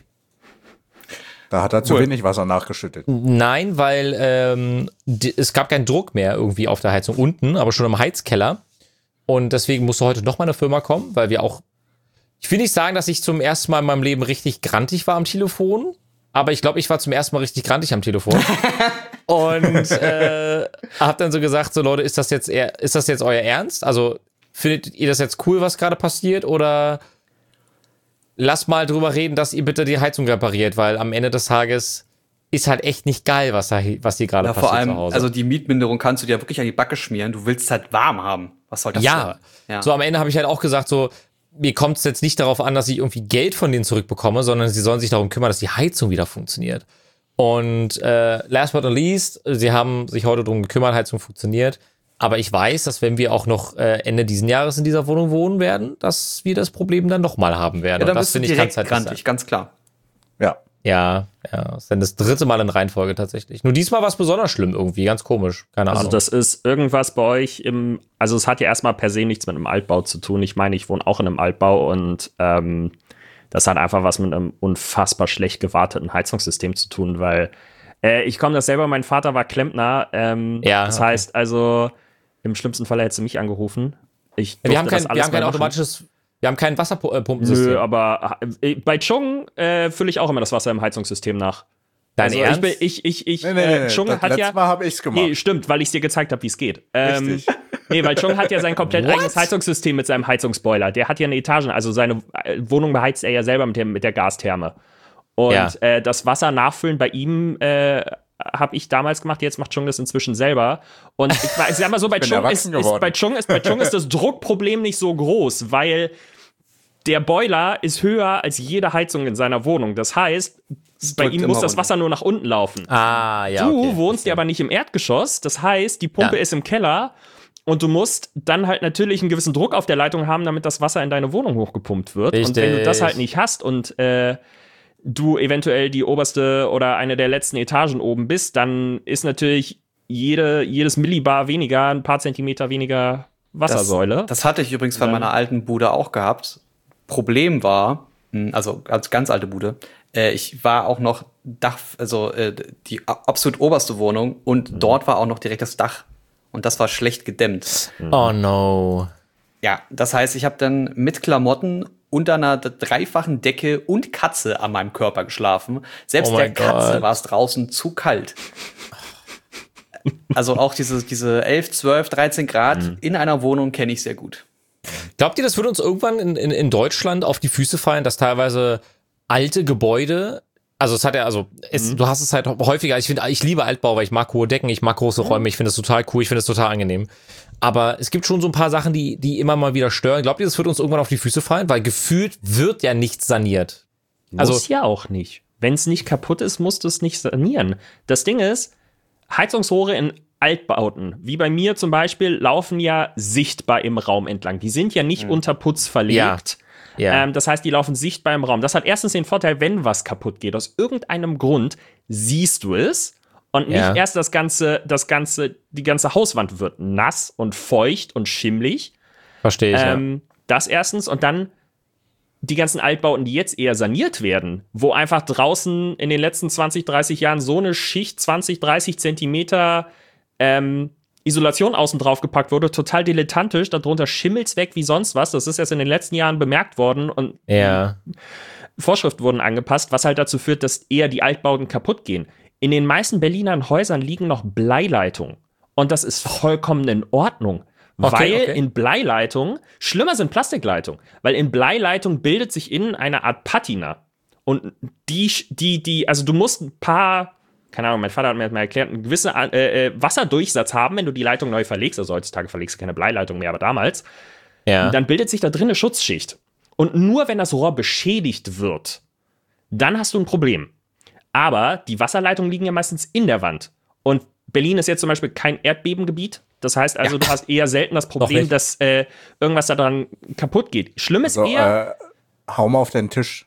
Da hat er zu wenig Wasser nachgeschüttet. Nein, weil ähm, die, es gab keinen Druck mehr irgendwie auf der Heizung unten, aber schon im Heizkeller. Und deswegen musste heute noch mal eine Firma kommen, weil wir auch... Ich will nicht sagen, dass ich zum ersten Mal in meinem Leben richtig grantig war am Telefon, aber ich glaube, ich war zum ersten Mal richtig grantig am Telefon. Und äh, hab dann so gesagt, so Leute, ist das jetzt eher, ist das jetzt euer Ernst? Also findet ihr das jetzt cool, was gerade passiert? Oder lasst mal drüber reden, dass ihr bitte die Heizung repariert, weil am Ende des Tages ist halt echt nicht geil, was da was hier gerade Ja, passiert vor allem, zu Hause. also die Mietminderung kannst du dir wirklich an die Backe schmieren. Du willst halt warm haben. Was soll das ja, sein? Ja. so am Ende habe ich halt auch gesagt, so mir kommt es jetzt nicht darauf an, dass ich irgendwie Geld von denen zurückbekomme, sondern sie sollen sich darum kümmern, dass die Heizung wieder funktioniert. Und äh, last but not least, sie haben sich heute darum gekümmert, Heizung funktioniert. Aber ich weiß, dass wenn wir auch noch äh, Ende diesen Jahres in dieser Wohnung wohnen werden, dass wir das Problem dann nochmal haben werden. Ja, dann Und das bist du finde ich direkt ganz halt grantig, ganz klar. Ja. Ja, ja, das ist dann das dritte Mal in Reihenfolge tatsächlich. Nur diesmal war es besonders schlimm irgendwie, ganz komisch. Keine Also Ahnung. das ist irgendwas bei euch im, also es hat ja erstmal per se nichts mit einem Altbau zu tun. Ich meine, ich wohne auch in einem Altbau und ähm, das hat einfach was mit einem unfassbar schlecht gewarteten Heizungssystem zu tun, weil äh, ich komme das selber, mein Vater war Klempner. Ähm, Ja, das okay. heißt also, im schlimmsten Fall hättest du mich angerufen. Ich wir haben durfte das kein, wir alles haben kein mal machen. automatisches, wir haben kein Wasserpumpensystem. Nö, aber äh, bei Chung äh, fülle ich auch immer das Wasser im Heizungssystem nach. Dein also Ernst? ich, bin, ich, ich, ich, Nee, nee, nee, äh, nee. Chung Das hat letzte ja. Mal habe ich's gemacht. Nee, stimmt, weil ich es dir gezeigt habe, wie es geht. Ähm, Richtig. nee, weil Chung hat ja sein komplett eigenes Heizungssystem mit seinem Heizungsboiler. Der hat ja eine Etage, also seine äh, Wohnung beheizt er ja selber mit, dem, mit der Gastherme. Und Ja. äh, das Wasser nachfüllen bei ihm äh, habe ich damals gemacht, jetzt macht Chung das inzwischen selber. Und ich, ich sag mal so, bei bin Chung, ist, erwachsen ist, geworden. bei, Chung ist, bei Chung ist das Druckproblem nicht so groß, weil der Boiler ist höher als jede Heizung in seiner Wohnung. Das heißt, bei drückt ihm immer muss das runter. Wasser nur nach unten laufen. Ah, ja. Du okay. wohnst ja aber nicht im Erdgeschoss. Das heißt, die Pumpe Ja. ist im Keller und du musst dann halt natürlich einen gewissen Druck auf der Leitung haben, damit das Wasser in deine Wohnung hochgepumpt wird. Und wenn du das Richtig. halt nicht hast und äh, du eventuell die oberste oder eine der letzten Etagen oben bist, dann ist natürlich jede, jedes Millibar weniger, ein paar Zentimeter weniger Wassersäule. Das, das hatte ich übrigens bei meiner alten Bude auch gehabt. Problem war, mh, also als ganz alte Bude, äh, ich war auch noch Dach, also äh, die a- absolut oberste Wohnung und dort war auch noch direkt das Dach. Und das war schlecht gedämmt. Oh no. Ja, das heißt, ich habe dann mit Klamotten unter einer d- dreifachen Decke und Katze an meinem Körper geschlafen. Selbst Oh der mein Katze Gott. war es draußen zu kalt. Also auch diese, diese elf, zwölf, dreizehn Grad Mhm. in einer Wohnung kenne ich sehr gut. Glaubt ihr, das wird uns irgendwann in, in, in Deutschland auf die Füße fallen, dass teilweise alte Gebäude Also es hat ja, also es, mhm. du hast es halt häufiger, ich finde, ich liebe Altbau, weil ich mag hohe Decken, ich mag große Räume, mhm. ich finde es total cool, ich finde es total angenehm. Aber es gibt schon so ein paar Sachen, die, die immer mal wieder stören. Glaubt ihr, das wird uns irgendwann auf die Füße fallen? Weil gefühlt wird ja nichts saniert. Also muss ja auch nicht. Wenn es nicht kaputt ist, musst du es nicht sanieren. Das Ding ist, Heizungsrohre in Altbauten, wie bei mir zum Beispiel, laufen ja sichtbar im Raum entlang. Die sind ja nicht mhm. unter Putz verlegt. Ja. Ja. Ähm, das heißt, die laufen sichtbar im Raum. Das hat erstens den Vorteil, wenn was kaputt geht, aus irgendeinem Grund siehst du es und nicht ja. erst das ganze, das ganze, die ganze Hauswand wird nass und feucht und schimmlig. Verstehe ich, ähm, ja. Das erstens und dann die ganzen Altbauten, die jetzt eher saniert werden, wo einfach draußen in den letzten zwanzig, dreißig Jahren so eine Schicht zwanzig, dreißig Zentimeter ähm, Isolation außen drauf gepackt wurde, total dilettantisch, darunter schimmelt's weg wie sonst was. Das ist erst in den letzten Jahren bemerkt worden und ja. Vorschriften wurden angepasst, was halt dazu führt, dass eher die Altbauten kaputt gehen. In den meisten Berliner Häusern liegen noch Bleileitungen und das ist vollkommen in Ordnung. Okay, weil okay. in Bleileitung, schlimmer sind Plastikleitungen, weil in Bleileitung bildet sich innen eine Art Patina. Und die, die, die, also du musst ein paar, keine Ahnung, mein Vater hat mir mal erklärt, einen gewissen äh, Wasserdurchsatz haben, wenn du die Leitung neu verlegst. Also heutzutage verlegst du keine Bleileitung mehr, aber damals. Ja. Dann bildet sich da drin eine Schutzschicht. Und nur wenn das Rohr beschädigt wird, dann hast du ein Problem. Aber die Wasserleitungen liegen ja meistens in der Wand. Und Berlin ist jetzt zum Beispiel kein Erdbebengebiet. Das heißt also, ja. du hast eher selten das Problem, dass äh, irgendwas daran kaputt geht. Schlimm ist also, eher... Äh, hau mal auf den Tisch.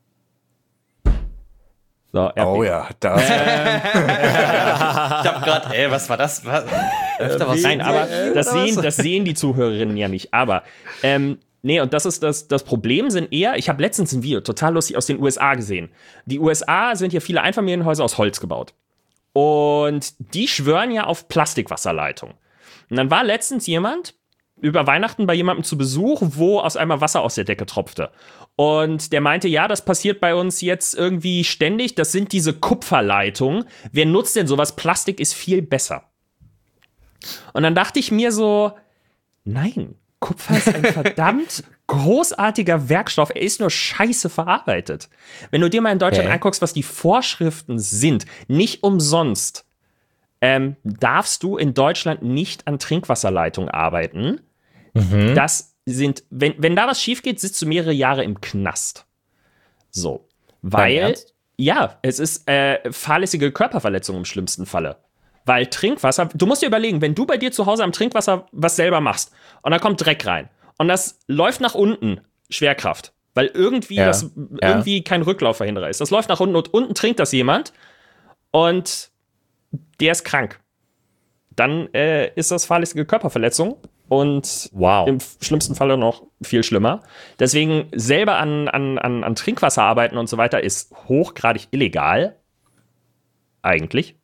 So, Erdbeben. Oh ja, das. Ähm, ich hab grad, ey, was war das? Was, öfter was Nein, aber das sehen, das sehen die Zuhörerinnen ja nicht. Aber, ähm, nee, und das ist das, das Problem sind eher, ich habe letztens ein Video, total lustig, aus den U S A gesehen. Die U S A sind ja viele Einfamilienhäuser aus Holz gebaut. Und die schwören ja auf Plastikwasserleitung. Und dann war letztens jemand über Weihnachten bei jemandem zu Besuch, wo aus einmal Wasser aus der Decke tropfte. Und der meinte, ja, das passiert bei uns jetzt irgendwie ständig. Das sind diese Kupferleitungen. Wer nutzt denn sowas? Plastik ist viel besser. Und dann dachte ich mir so, nein, Kupfer ist ein verdammt großartiger Werkstoff. Er ist nur scheiße verarbeitet. Wenn du dir mal in Deutschland okay. anguckst, was die Vorschriften sind, nicht umsonst ähm, darfst du in Deutschland nicht an Trinkwasserleitung arbeiten. Mhm. Das sind, wenn, wenn da was schief geht, sitzt du mehrere Jahre im Knast. So. Weil, ja, es ist äh, fahrlässige Körperverletzung im schlimmsten Falle. Weil Trinkwasser, du musst dir überlegen, wenn du bei dir zu Hause am Trinkwasser was selber machst und da kommt Dreck rein und das läuft nach unten, Schwerkraft, weil irgendwie, ja, das, ja. irgendwie kein Rücklaufverhinderer ist. Das läuft nach unten und unten trinkt das jemand und der ist krank. Dann äh, ist das fahrlässige Körperverletzung und wow. im schlimmsten Falle noch viel schlimmer. Deswegen selber an, an, an, an Trinkwasser arbeiten und so weiter ist hochgradig illegal. Eigentlich.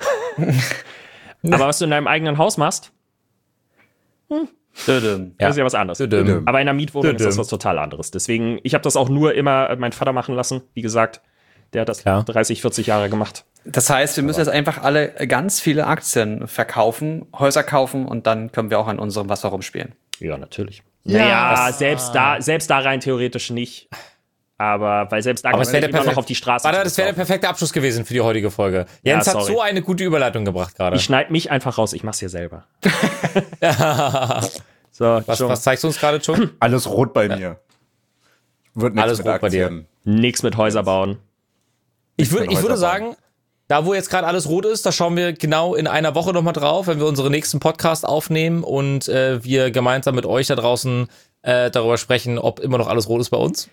Aber was du in deinem eigenen Haus machst, hm, Dödüm. das ist ja was anderes. Dödüm. Aber in einer Mietwohnung Dödüm. ist das was total anderes. Deswegen, ich habe das auch nur immer meinen Vater machen lassen. Wie gesagt, der hat das Klar. dreißig, vierzig Jahre gemacht. Das heißt, wir müssen jetzt einfach alle ganz viele Aktien verkaufen, Häuser kaufen und dann können wir auch an unserem Wasser rumspielen. Ja, natürlich. Ja. Naja, selbst da, selbst da rein theoretisch nicht. Aber weil selbst da Aber kann es man wäre der immer noch perfekt- auf die Straße. Warte, das wäre der perfekte Abschluss gewesen für die heutige Folge. Jens Ja, hat sorry. so eine gute Überleitung gebracht gerade. Ich schneide mich einfach raus, ich mach's hier selber. so, Was, schon. was zeigst du uns gerade schon? Alles rot bei mir. Wird nichts Alles mit rot bei dir. Aktien. Nix mit Häuser bauen. Ich, würd, mit ich würde Häuser sagen, da wo jetzt gerade alles rot ist, da schauen wir genau in einer Woche nochmal drauf, wenn wir unseren nächsten Podcast aufnehmen und äh, wir gemeinsam mit euch da draußen äh, darüber sprechen, ob immer noch alles rot ist bei uns.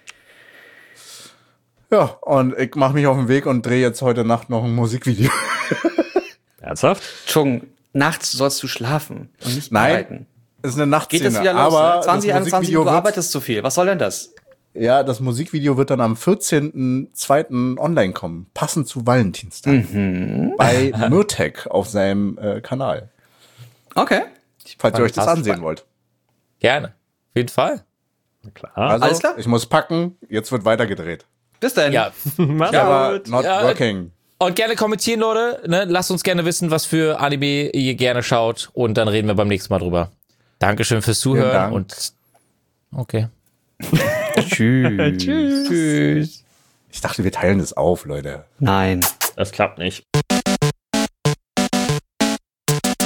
Ja, und ich mache mich auf den Weg und drehe jetzt heute Nacht noch ein Musikvideo. Ernsthaft? Entschuldigung, nachts sollst du schlafen und nicht Nein. arbeiten. Ist eine Nachtszene. Geht das wieder los? aber ne? zwanzig, das einundzwanzig, Musikvideo du wird- arbeitest zu viel. Was soll denn das? Ja, das Musikvideo wird dann am vierzehnten zweiten online kommen, passend zu Valentinstag. Mhm. Bei Murtek auf seinem äh, Kanal. Okay. Falls ihr euch das Fantastisch. ansehen wollt. Gerne. Auf jeden Fall. Klar. Also, Alles klar. ich muss packen, jetzt wird weitergedreht. Bis dann. Ja. Mach's Aber gut. not Ja, working. Und gerne kommentieren, Leute. Ne? Lasst uns gerne wissen, was für Anime ihr gerne schaut. Und dann reden wir beim nächsten Mal drüber. Dankeschön fürs Zuhören. Dank. Und okay. Tschüss. Tschüss. Tschüss. Ich dachte, wir teilen das auf, Leute. Nein. Das klappt nicht.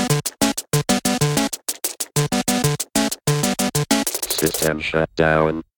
System shut down.